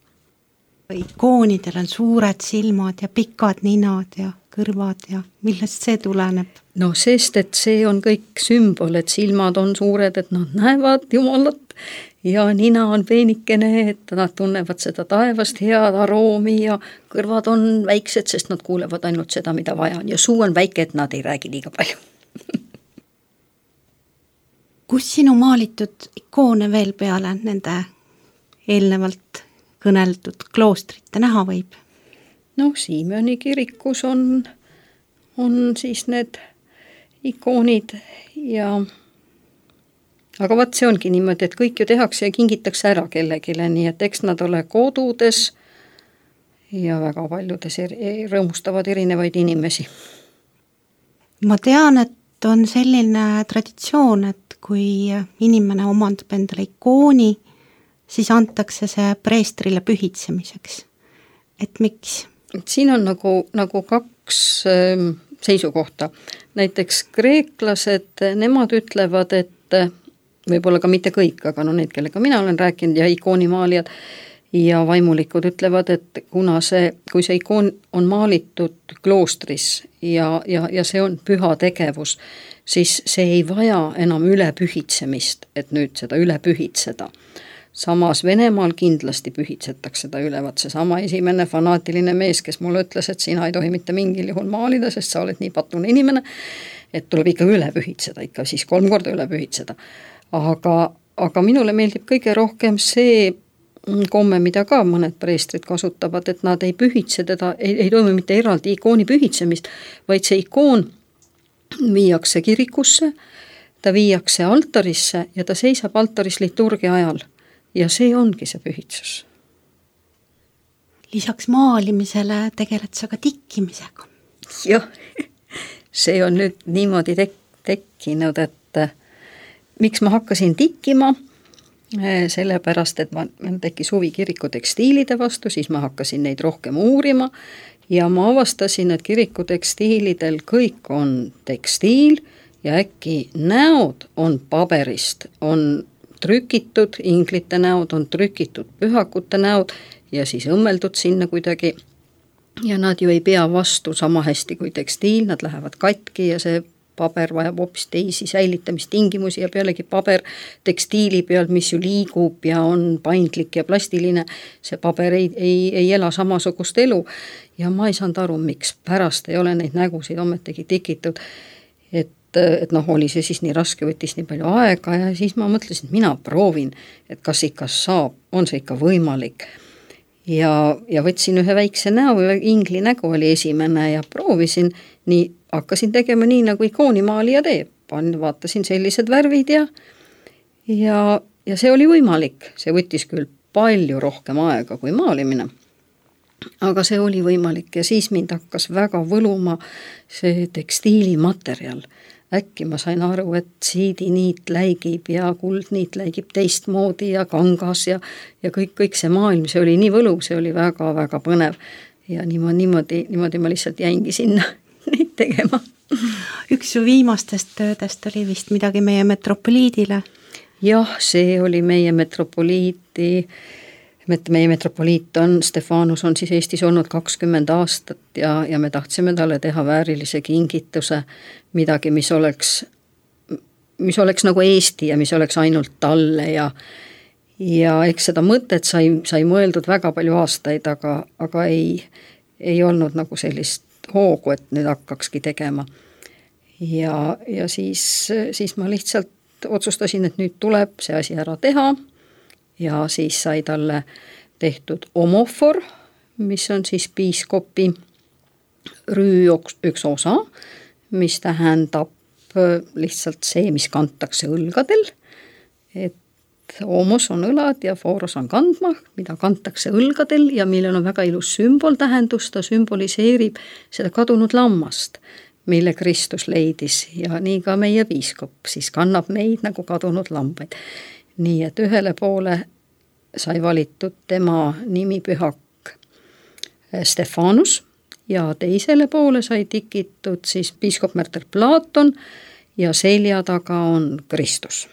Ikoonidel on suured silmad ja pikad ninad ja kõrvad ja millest see tuleneb? No sest, et see on kõik sümbol, et silmad on suured, et nad näevad Jumalat ja nina on peenikene, et nad tunnevad seda taevast head aroomi ja kõrvad on väiksed, sest nad kuulevad ainult seda, mida vaja on ja suu on väike, et nad ei räägi liiga palju. Kus sinu maalitud ikoone veel peale nende eelnevalt kõneldud kloostrite näha võib? No Siimeni kirikus on, on siis need ikoonid ja aga vaat see ongi niimoodi, et kõik ju tehakse ja kingitakse ära kellegile, nii et eks nad ole kodudes ja väga paljudes eri, rõõmustavad erinevaid inimesi. Ma tean, et on selline traditsioon, et kui inimene omandab endale ikooni, siis antakse see preestrile pühitsemiseks. Et miks? Siin on nagu, nagu kaks äh, seisukohta. Näiteks kreeklased, nemad ütlevad, et võib-olla ka mitte kõik, aga no need, kellega mina olen rääkinud ja ikoonimaalijad ja vaimulikud ütlevad, et kuna see, kui see ikoon on maalitud kloostris ja, ja, ja see on püha tegevus, siis see ei vaja enam üle pühitsemist, et nüüd seda üle pühitseda. Samas Venemaal kindlasti pühitsetakse seda üle, vaat see sama esimene fanaatiline mees, kes mulle ütles, et sina ei tohi mitte mingil juhul maalida, sest sa oled nii patune inimene, et tuleb ikka üle pühitseda, ikka siis kolm korda üle pühitseda. Aga, aga minule meeldib kõige rohkem see komme, mida ka mõned preestrid kasutavad, et nad ei pühitse teda, ei, ei toimu mitte eraldi ikooni pühitsemist, vaid see ikoon viiakse kirikusse, ta viiakse altarisse ja ta seisab altaris liturgia ajal. Ja see ongi see pühitsus. Lisaks maalimisele tegeled sa ka tikkimisega. Jah, see on nüüd niimoodi tek- tekkinud, et miks ma hakkasin tikkima, sellepärast, et ma tekkis huvi kiriku tekstiilide vastu, siis ma hakkasin neid rohkem uurima ja ma avastasin, et kiriku tekstiilidel kõik on tekstiil ja äkki näod on paberist, on trükitud, inglite näod on trükitud, pühakute näod ja siis õmmeldud sinna kuidagi ja nad ju ei pea vastu sama hästi kui tekstiil, nad lähevad katki ja see paber vajab hoopis teisi säilitamistingimusi ja pealegi paber tekstiili peal, mis ju liigub ja on paindlik ja plastiline, see paber ei, ei, ei ela samasugust elu ja ma ei saanud aru, miks pärast ei ole neid nägusid ometegi tikitud, et et noh, oli see siis nii raske, võttis nii palju aega ja siis ma mõtlesin, et mina proovin, et kas ikka saab, on see ikka võimalik. Ja, ja võtsin ühe väikse näo, ingli nägu oli esimene ja proovisin, nii hakkasin tegema nii, nagu ikoonimaalija teeb. Vaatasin sellised värvid ja, ja, ja see oli võimalik. See võttis küll palju rohkem aega kui maalimine. Aga see oli võimalik ja siis mind hakkas väga võluma see tekstiilimaterjal. Äkki ma sain aru, et siidiniit läigib ja kuldniit läigib teistmoodi ja kangas ja, ja kõik, kõik see maailm, see oli nii võluv, see oli väga-väga põnev. Ja niimoodi, niimoodi, niimoodi ma lihtsalt jäingi sinna neid tegema. Üks su viimastest töödest oli vist midagi meie metropoliidile. Jah, see oli meie metropoliiti. Meie metropoliit on, Stefanus on siis Eestis olnud kakskümmend aastat ja, ja me tahtsime talle teha väärilise kingituse, midagi, mis oleks, mis oleks nagu Eesti ja mis oleks ainult talle ja, ja eks seda mõtet sai, sai mõeldud väga palju aastaid, aga, aga ei, ei olnud nagu sellist hoogu, et nüüd hakkakski tegema. Ja, ja siis, siis ma lihtsalt otsustasin, et nüüd tuleb see asi ära teha. Ja siis sai talle tehtud omofor, mis on siis piiskopi rüü üks osa, mis tähendab lihtsalt see, mis kantakse õlgadel. Et omos on õlad ja foros on kandma, mida kantakse õlgadel ja millel on väga ilus sümbol tähendus, ta sümboliseerib seda kadunud lammast, mille Kristus leidis ja nii ka meie piiskop siis kannab neid nagu kadunud lambaid. Nii et ühele poole sai valitud tema nimipühak Stefanus ja teisele poole sai tikitud siis piiskop Märter Platon ja selja taga on Kristus.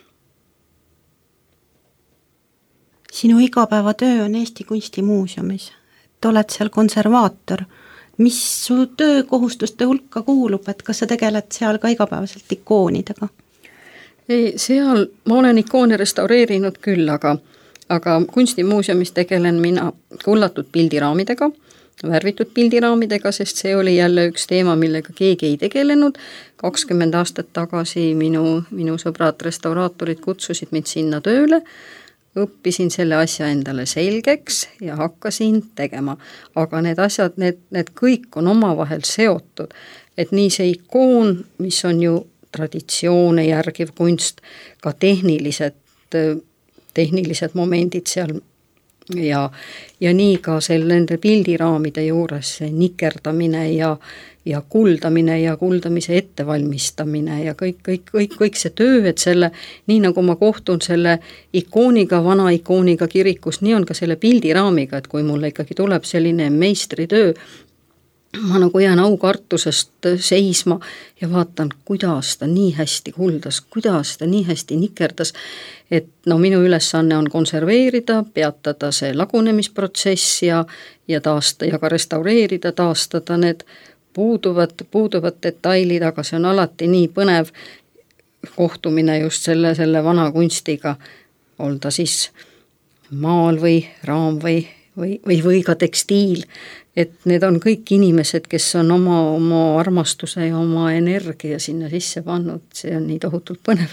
Sinu igapäevatöö on Eesti Kunstimuuseumis, et oled seal konservaator. Mis su töökohustuste hulka kuulub, et kas sa tegeled seal ka igapäevaselt ikoonidega? Ei, seal ma olen ikoone restaureerinud küll, aga, aga kunstimuuseumis tegelen mina kullatud pildiraamidega, värvitud pildiraamidega, sest see oli jälle üks teema, millega keegi ei tegelenud. kakskümmend aastat tagasi minu, minu sõbrad restauraatorid kutsusid mind sinna tööle, õppisin selle asja endale selgeks ja hakkasin tegema. Aga need asjad, need, need kõik on omavahel seotud, et nii see ikoon, mis on ju traditsioone järgiv kunst, ka tehnilised, tehnilised momendid seal ja, ja nii ka selle nende pildiraamide juures see nikerdamine ja, ja kuldamine ja kuldamise ettevalmistamine ja kõik, kõik, kõik, kõik see töö, et selle, nii nagu ma kohtun selle ikooniga, vana ikooniga kirikus, nii on ka selle pildiraamiga, et kui mulle ikkagi tuleb selline meistritöö, ma nagu jään aukartusest seisma ja vaatan, kuidas ta nii hästi kuldas, kuidas ta nii hästi nikerdas, et no minu ülesanne on konserveerida, peatada see lagunemisprotsess ja, ja, taasta, ja ka restaureerida, taastada need puuduvad, puuduvad detailid, aga see on alati nii põnev kohtumine just selle, selle vana kunstiga, olda siis maal või raam või, või, või, või ka tekstiil. Et need on kõik inimesed, kes on oma, oma armastuse ja oma energia sinna sisse pannud, see on nii tohutult põnev.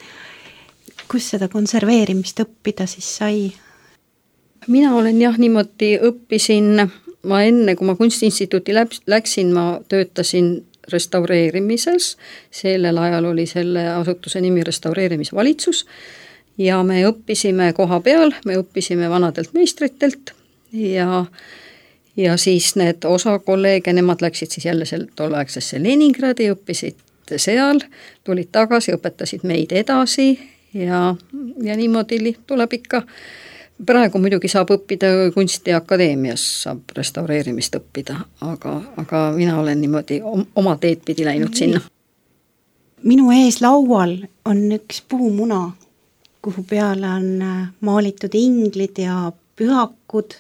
Kus seda konserveerimist õppida siis sai? Mina olen jah, niimoodi õppisin, ma enne, kui ma Kunstiinstituuti läksin, ma töötasin restaureerimises, sellel ajal oli selle asutuse nimi restaureerimisvalitsus ja me õppisime koha peal, me õppisime vanadelt meistritelt ja Ja siis need osa kolleege, nemad läksid siis jälle sel tolleaegsesse Leningradi, õppisid seal, tulid tagasi, õpetasid meid edasi ja, ja niimoodi tuleb ikka. Praegu muidugi saab õppida kunstiakadeemias, saab restaureerimist õppida, aga, aga mina olen niimoodi oma teed pidi läinud sinna. Minu ees laual on üks puumuna, kuhu peale on maalitud inglid ja pühakud.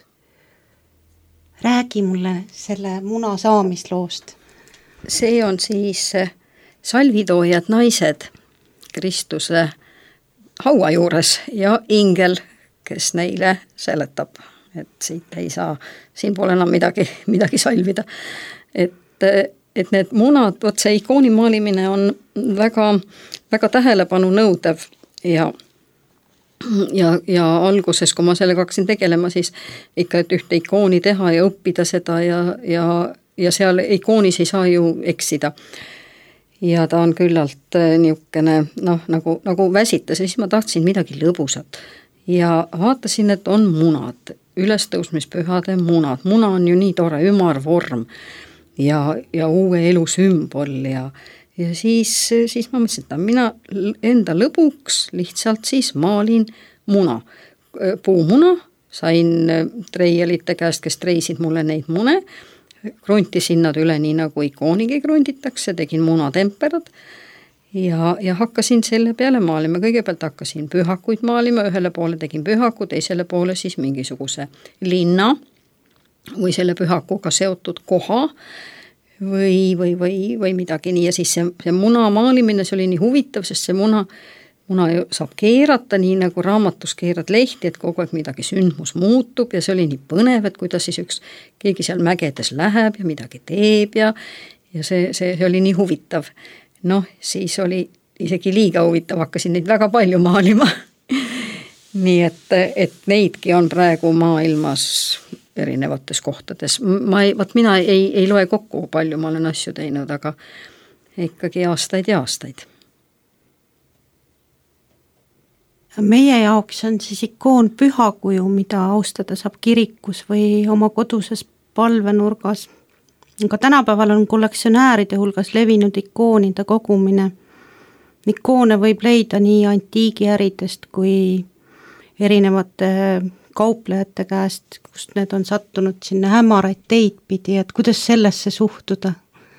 Räägi mulle selle muna saamisloost. See on siis salvitoojad naised Kristuse haua juures ja ingel, kes neile seletab, et siit ei saa, siin pole enam midagi, midagi salvida. Et, et need munad, vot see ikooni maalimine on väga, väga tähelepanu nõudev ja ja, ja alguses, kui ma sellega hakkasin tegelema, siis ikka, et ühte ikooni teha ja õppida seda ja, ja, ja seal ikoonis ei saa ju eksida. Ja ta on küllalt niisugune, noh, nagu, nagu väsitas ja siis ma tahtsin midagi lõbusat. Ja vaatasin, et on munad, ülestõusmispühade munad. Muna on ju nii tore, ümar vorm ja, ja uue elu sümbol ja Ja siis, siis ma mõtlesin, et mina enda lõbuks lihtsalt siis maalin muna. Puumuna, sain treielite käest, kes treisid mulle neid mune, kruntisin nad üle nii nagu ikoonigi krunditakse, tegin munatemperad ja, ja hakkasin selle peale maalima. Kõigepealt hakkasin pühakuid maalima, ühele poole tegin pühaku, teisele poole siis mingisuguse linna või selle pühakuga seotud koha, või, või, või, või midagi nii ja siis see, see muna maalimine, see oli nii huvitav, sest see muna, muna saab keerata nii nagu raamatus keerad lehti, et kogu aeg midagi sündmus muutub ja see oli nii põnev, et kuidas siis üks keegi seal mägedes läheb ja midagi teeb ja, ja see, see, see oli nii huvitav. Noh, siis oli isegi liiga huvitav, hakkasin neid väga palju maalima. Nii et, et neidki on praegu maailmas erinevates kohtades. Ma ei, vaat mina ei, ei loe kokku, palju ma olen asju teinud, aga ikkagi aastaid ja aastaid. Meie jaoks on siis ikoon pühakuju, mida austada saab kirikus või oma koduses palvenurgas. Aga tänapäeval on kollektsionääride hulgas levinud ikoonide kogumine. Ikoone võib leida nii antiigiäridest kui erinevate kauplejate käest, kust need on sattunud sinna hämaraid teid pidi, et kuidas sellesse suhtuda?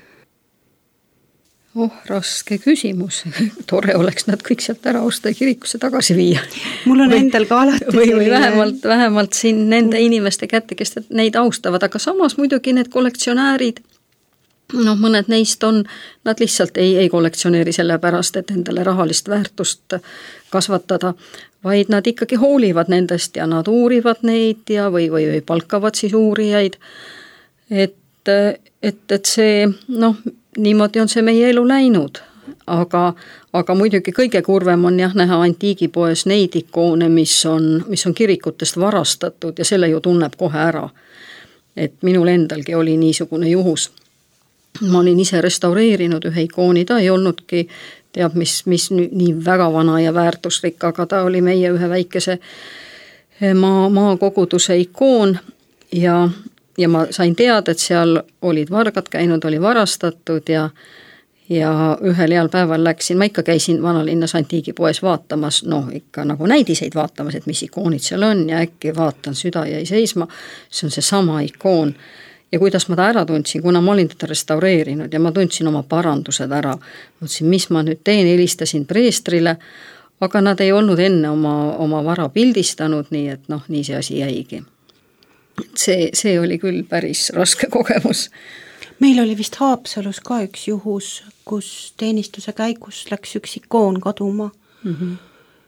Oh, raske küsimus. Tore oleks nad kõik sealt ära osta ja kirikusse tagasi viia. Mul on või, endal ka alati või, või vähemalt, vähemalt siin nende inimeste kätte, kes neid austavad, aga samas muidugi need kollektsionäärid, noh, mõned neist on, nad lihtsalt ei, ei kollektsioneeri selle pärast, et endale rahalist väärtust kasvatada, vaid nad ikkagi hoolivad nendest ja nad uurivad neid ja või, või, või palkavad siis uurijaid. Et, et, et see, noh, niimoodi on see meie elu läinud, aga, aga muidugi kõige kurvem on jah näha antiigipoes neid ikoone, mis on, mis on kirikutest varastatud ja selle ju tunneb kohe ära. Et minul endalgi oli niisugune juhus. Ma olin ise restaureerinud ühe ikooni, ta ei olnudki teab, mis, mis nii väga vana ja väärtusrik, aga ta oli meie ühe väikese maa, maakoguduse ikoon ja, ja ma sain teada, et seal olid vargad käinud, oli varastatud ja, ja ühel heal päeval läksin, ma ikka käisin vanalinnas antiigipoes vaatamas, noh ikka nagu näidiseid vaatamas, et mis ikoonid seal on ja äkki vaatan, süda jäi seisma, see on see sama ikoon. Ja kuidas ma ta ära tundsin, kuna ma olin teda restaureerinud ja ma tundsin oma parandused ära. Mõtlesin, mis ma nüüd teen, helistasin preestrile, aga nad ei olnud enne oma, oma vara pildistanud, nii et noh, nii see asi jäigi. See, see oli küll päris raske kogemus. Meil oli vist Haapsalus ka üks juhus, kus teenistuse käigus läks üks ikoon kaduma. Mm-hmm.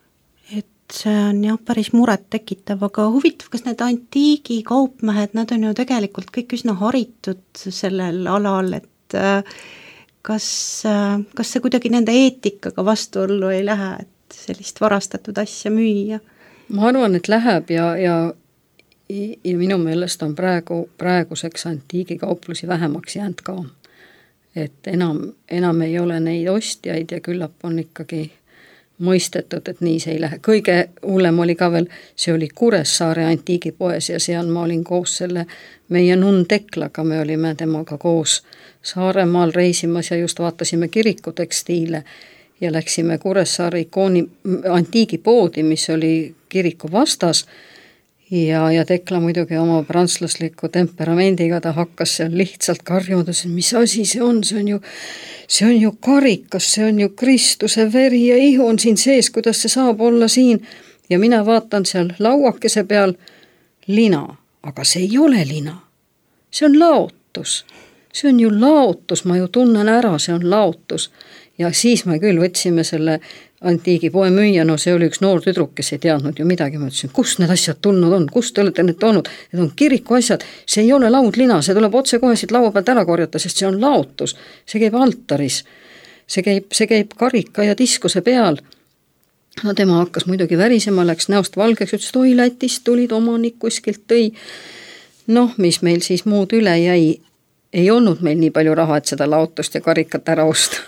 See on jah päris muret tekitav, aga huvitav, kas need antiigi kaupmehed, nad on ju tegelikult kõik üsna haritud sellel alal, et kas, kas see kuidagi nende eetikaga vastuollu ei lähe, et sellist varastatud asja müüa? Ma arvan, et läheb ja, ja, ja minu meelest on praegu, praeguseks antiigikauplusi vähemaks jäänud ka. Et enam, enam ei ole neid ostjaid ja küllap on ikkagi mõistetud, et nii see ei lähe. Kõige hullem oli ka veel, see oli Kuressaare antiigipoes ja seal ma olin koos selle meie nunn Teklaga, me olime temaga koos Saaremaal reisimas ja just vaatasime kirikutekstiile ja läksime Kuressaare ikooni antiigipoodi, mis oli kiriku vastas ja, ja Tekla muidugi oma prantslasliku temperamendiga ta hakkas seal lihtsalt karjuda, mis asi see on, see on ju see on ju karikas, see on ju Kristuse veri ja ihu on siin sees, kuidas see saab olla siin. Ja mina vaatan seal lauakese peal lina, aga see ei ole lina. See on laotus. See on ju laotus, ma ju tunnen ära, see on laotus. ja siis me küll võtsime selle antiigipoe müüja, no see oli üks noor tüdruk, kes ei teadnud ju midagi, ma ütlesin, kust need asjad tulnud on, kust te olete need toonud, need on kiriku asjad, see ei ole laudlina, see tuleb otse kohe siit laua pealt ära korjata, sest see on laotus, see käib altaris, see käib, see käib karika ja diskuse peal. No tema hakkas muidugi värisema, läks näost valgeks, ütles, et oi Lätist tulid omanik kuskilt tõi. Noh, mis meil siis muud üle jäi, ei olnud meil nii palju raha, et seda laotust ja karikat ära osta.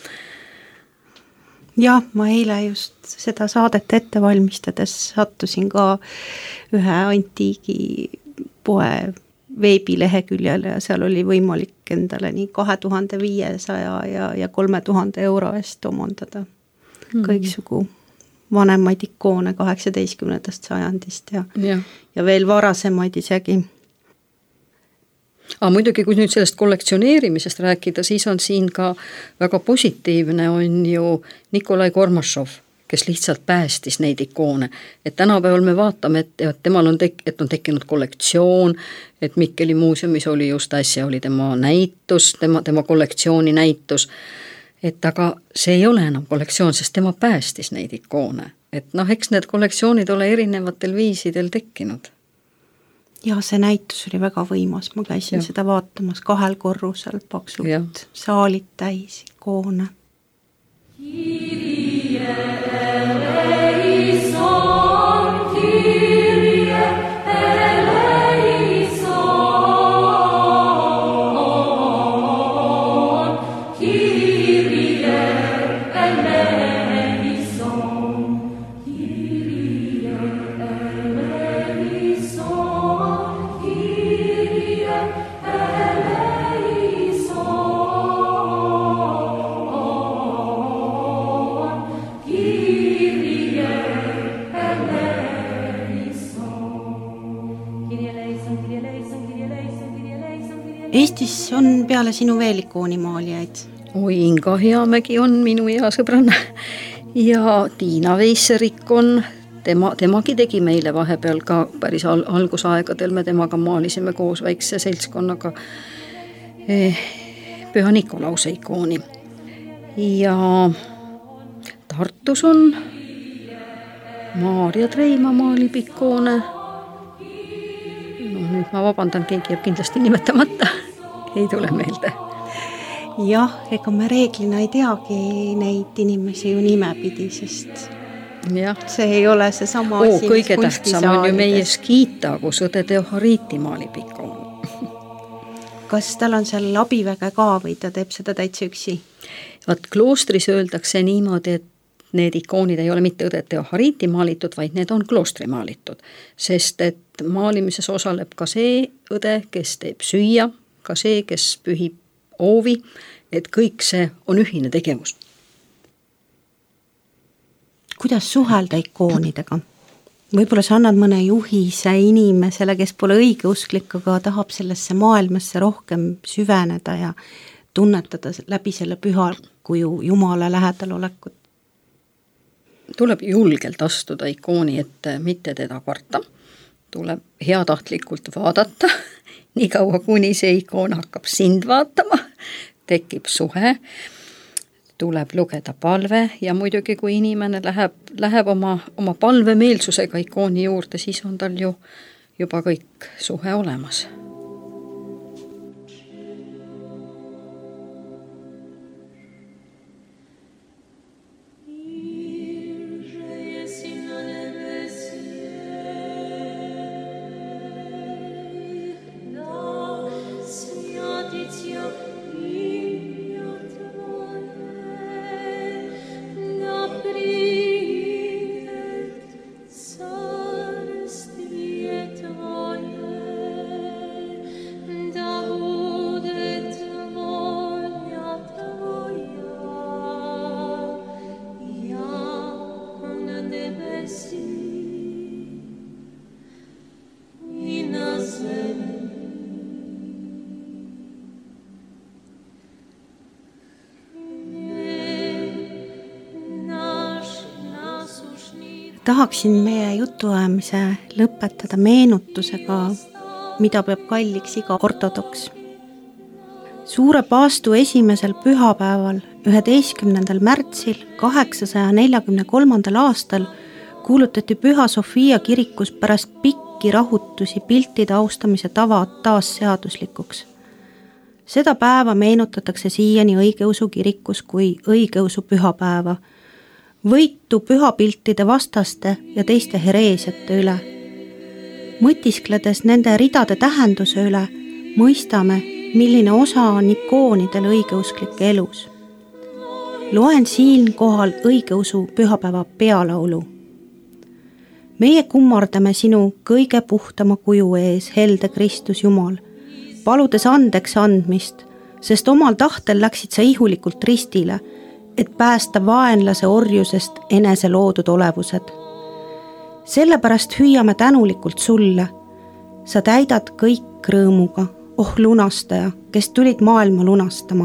Jah, ma eile just seda saadet ette valmistades sattusin ka ühe antiigipoe veebileheküljele ja seal oli võimalik endale nii kahe tuhande viiesaja ja, ja kolme tuhande euro eest omandada mm. kõiksugu vanemaid ikoone kaheksateistkümnendast sajandist ja, ja. ja veel varasemaid isegi. Aga muidugi, kui nüüd sellest kollektsioneerimisest rääkida, siis on siin ka väga positiivne on ju Nikolai Kormašov, kes lihtsalt päästis neid ikoone. Et tänapäeval me vaatame, et, et temal on, tek, et on tekkinud kollektsioon, et Mikkeli muuseumis oli just äsja, oli tema näitus, tema, tema kollektsiooni näitus. Et aga see ei ole enam kollektsioon, sest tema päästis neid ikoone. Et noh, eks need kollektsioonid ole erinevatel viisidel tekkinud. Ja see näitus oli väga võimas, ma käisin ja. seda vaatamas kahel korrusel paksult ja. saalid täis ikoone. Kyrie eleison, Kyrie eleison, Kyrie eleison, Kyrie Eestis on peale sinu veel ikoonimaalijaid? Oi, Inga Heamägi on minu hea sõbranna ja Tiina Veisserik on, tema, temagi tegi meile vahepeal ka päris al- algusaegadel, me temaga maalisime koos väikse seltskonnaga eh, Püha Nikolause ikooni. Ja Tartus on Maarja Treima maalib ikoone. No nüüd ma vabandan, keegi jääb kindlasti nimetamata, ei tule meelde. Jah, ega me reeglina ei teagi neid inimesi ju nimepidi, sest ja. see ei ole see sama Oo, asi, kõige tähtsam on ju meie Skiita, kus õde Teohariiti maalib ikoon. Kas tal on seal abiväge ka või ta teeb seda täitsa üksi? Vaat kloostris öeldakse niimoodi, et need ikoonid ei ole mitte õde Teohariiti maalitud, vaid need on kloostri maalitud, sest et maalimises osaleb ka see õde, kes teeb süüa, ka see, kes pühib oovi, et kõik see on ühine tegevus. Kuidas suhelda ikoonidega? Võib-olla sa annad mõne juhise inimesele, kes pole õigeusklik, aga tahab sellesse maailmasse rohkem süveneda ja tunnetada läbi selle pühakuju Jumala lähedal olekut. Tuleb julgelt astuda ikooni, et mitte teda karta. Tuleb heatahtlikult vaadata, nii kaua kuni see ikoon hakkab sind vaatama, tekib suhe, tuleb lugeda palve ja muidugi kui inimene läheb, läheb oma, oma palvemeelsusega ikooni juurde, siis on tal ju juba kõik suhe olemas. Tahaksin meie jutuajamise lõpetada meenutusega, mida peab kalliks iga ortodoks. Suure paastu esimesel pühapäeval üheteistkümnendal märtsil kaheksasaja neljakümne kolmandal aastal kuulutati Püha Sofia kirikus pärast pikki rahutusi piltide austamise tava taas seaduslikuks. Seda päeva meenutatakse siiani õigeusu kirikus kui õigeusu pühapäeva, võitu pühapiltide vastaste ja teiste hereesiate üle. Mõtiskledes nende ridade tähenduse üle, mõistame, milline osa on ikoonidel õigeusklike elus. Loen siin kohal õigeusu pühapäeva pealaulu. Meie kummardame sinu kõige puhtama kuju ees, helde Kristus Jumal, paludes andeks andmist, sest omal tahtel läksid sa ihulikult ristile, et päästa vaenlase orjusest enese loodud olevused. Sellepärast hüüame tänulikult sulle. Sa täidad kõik rõõmuga, oh lunastaja, kes tulid maailma lunastama.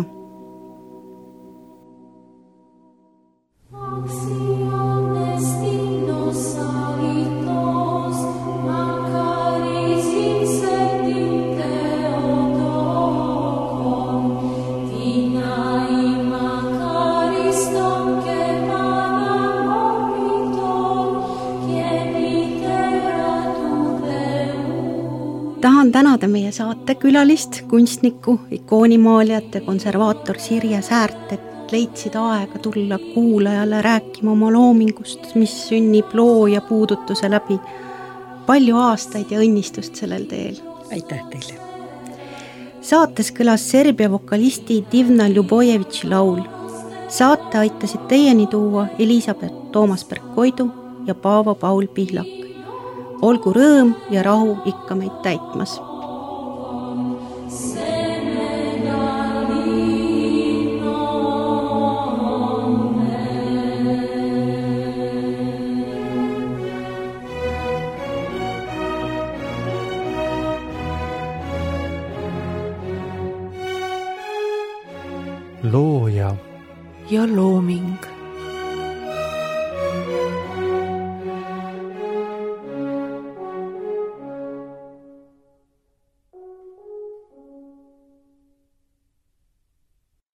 Tahan tänada meie saatekülalist, kunstniku, ikoonimaalijat ja konservaator Sirje Säärt, et leidsid aega tulla kuulajale rääkima oma loomingust, mis sünnib loo ja puudutuse läbi. Palju aastaid ja õnnistust sellel teel. Aitäh teile. Saates kõlas Serbia vokalisti Divna Ljubojevitši laul. Saate aitasid teieni tuua Elisabeth Toomas-Berg-Koidu ja Paavo Paul Pihlak. Olgu rõõm ja rahu ikka meid täitmas. Looja ja looming.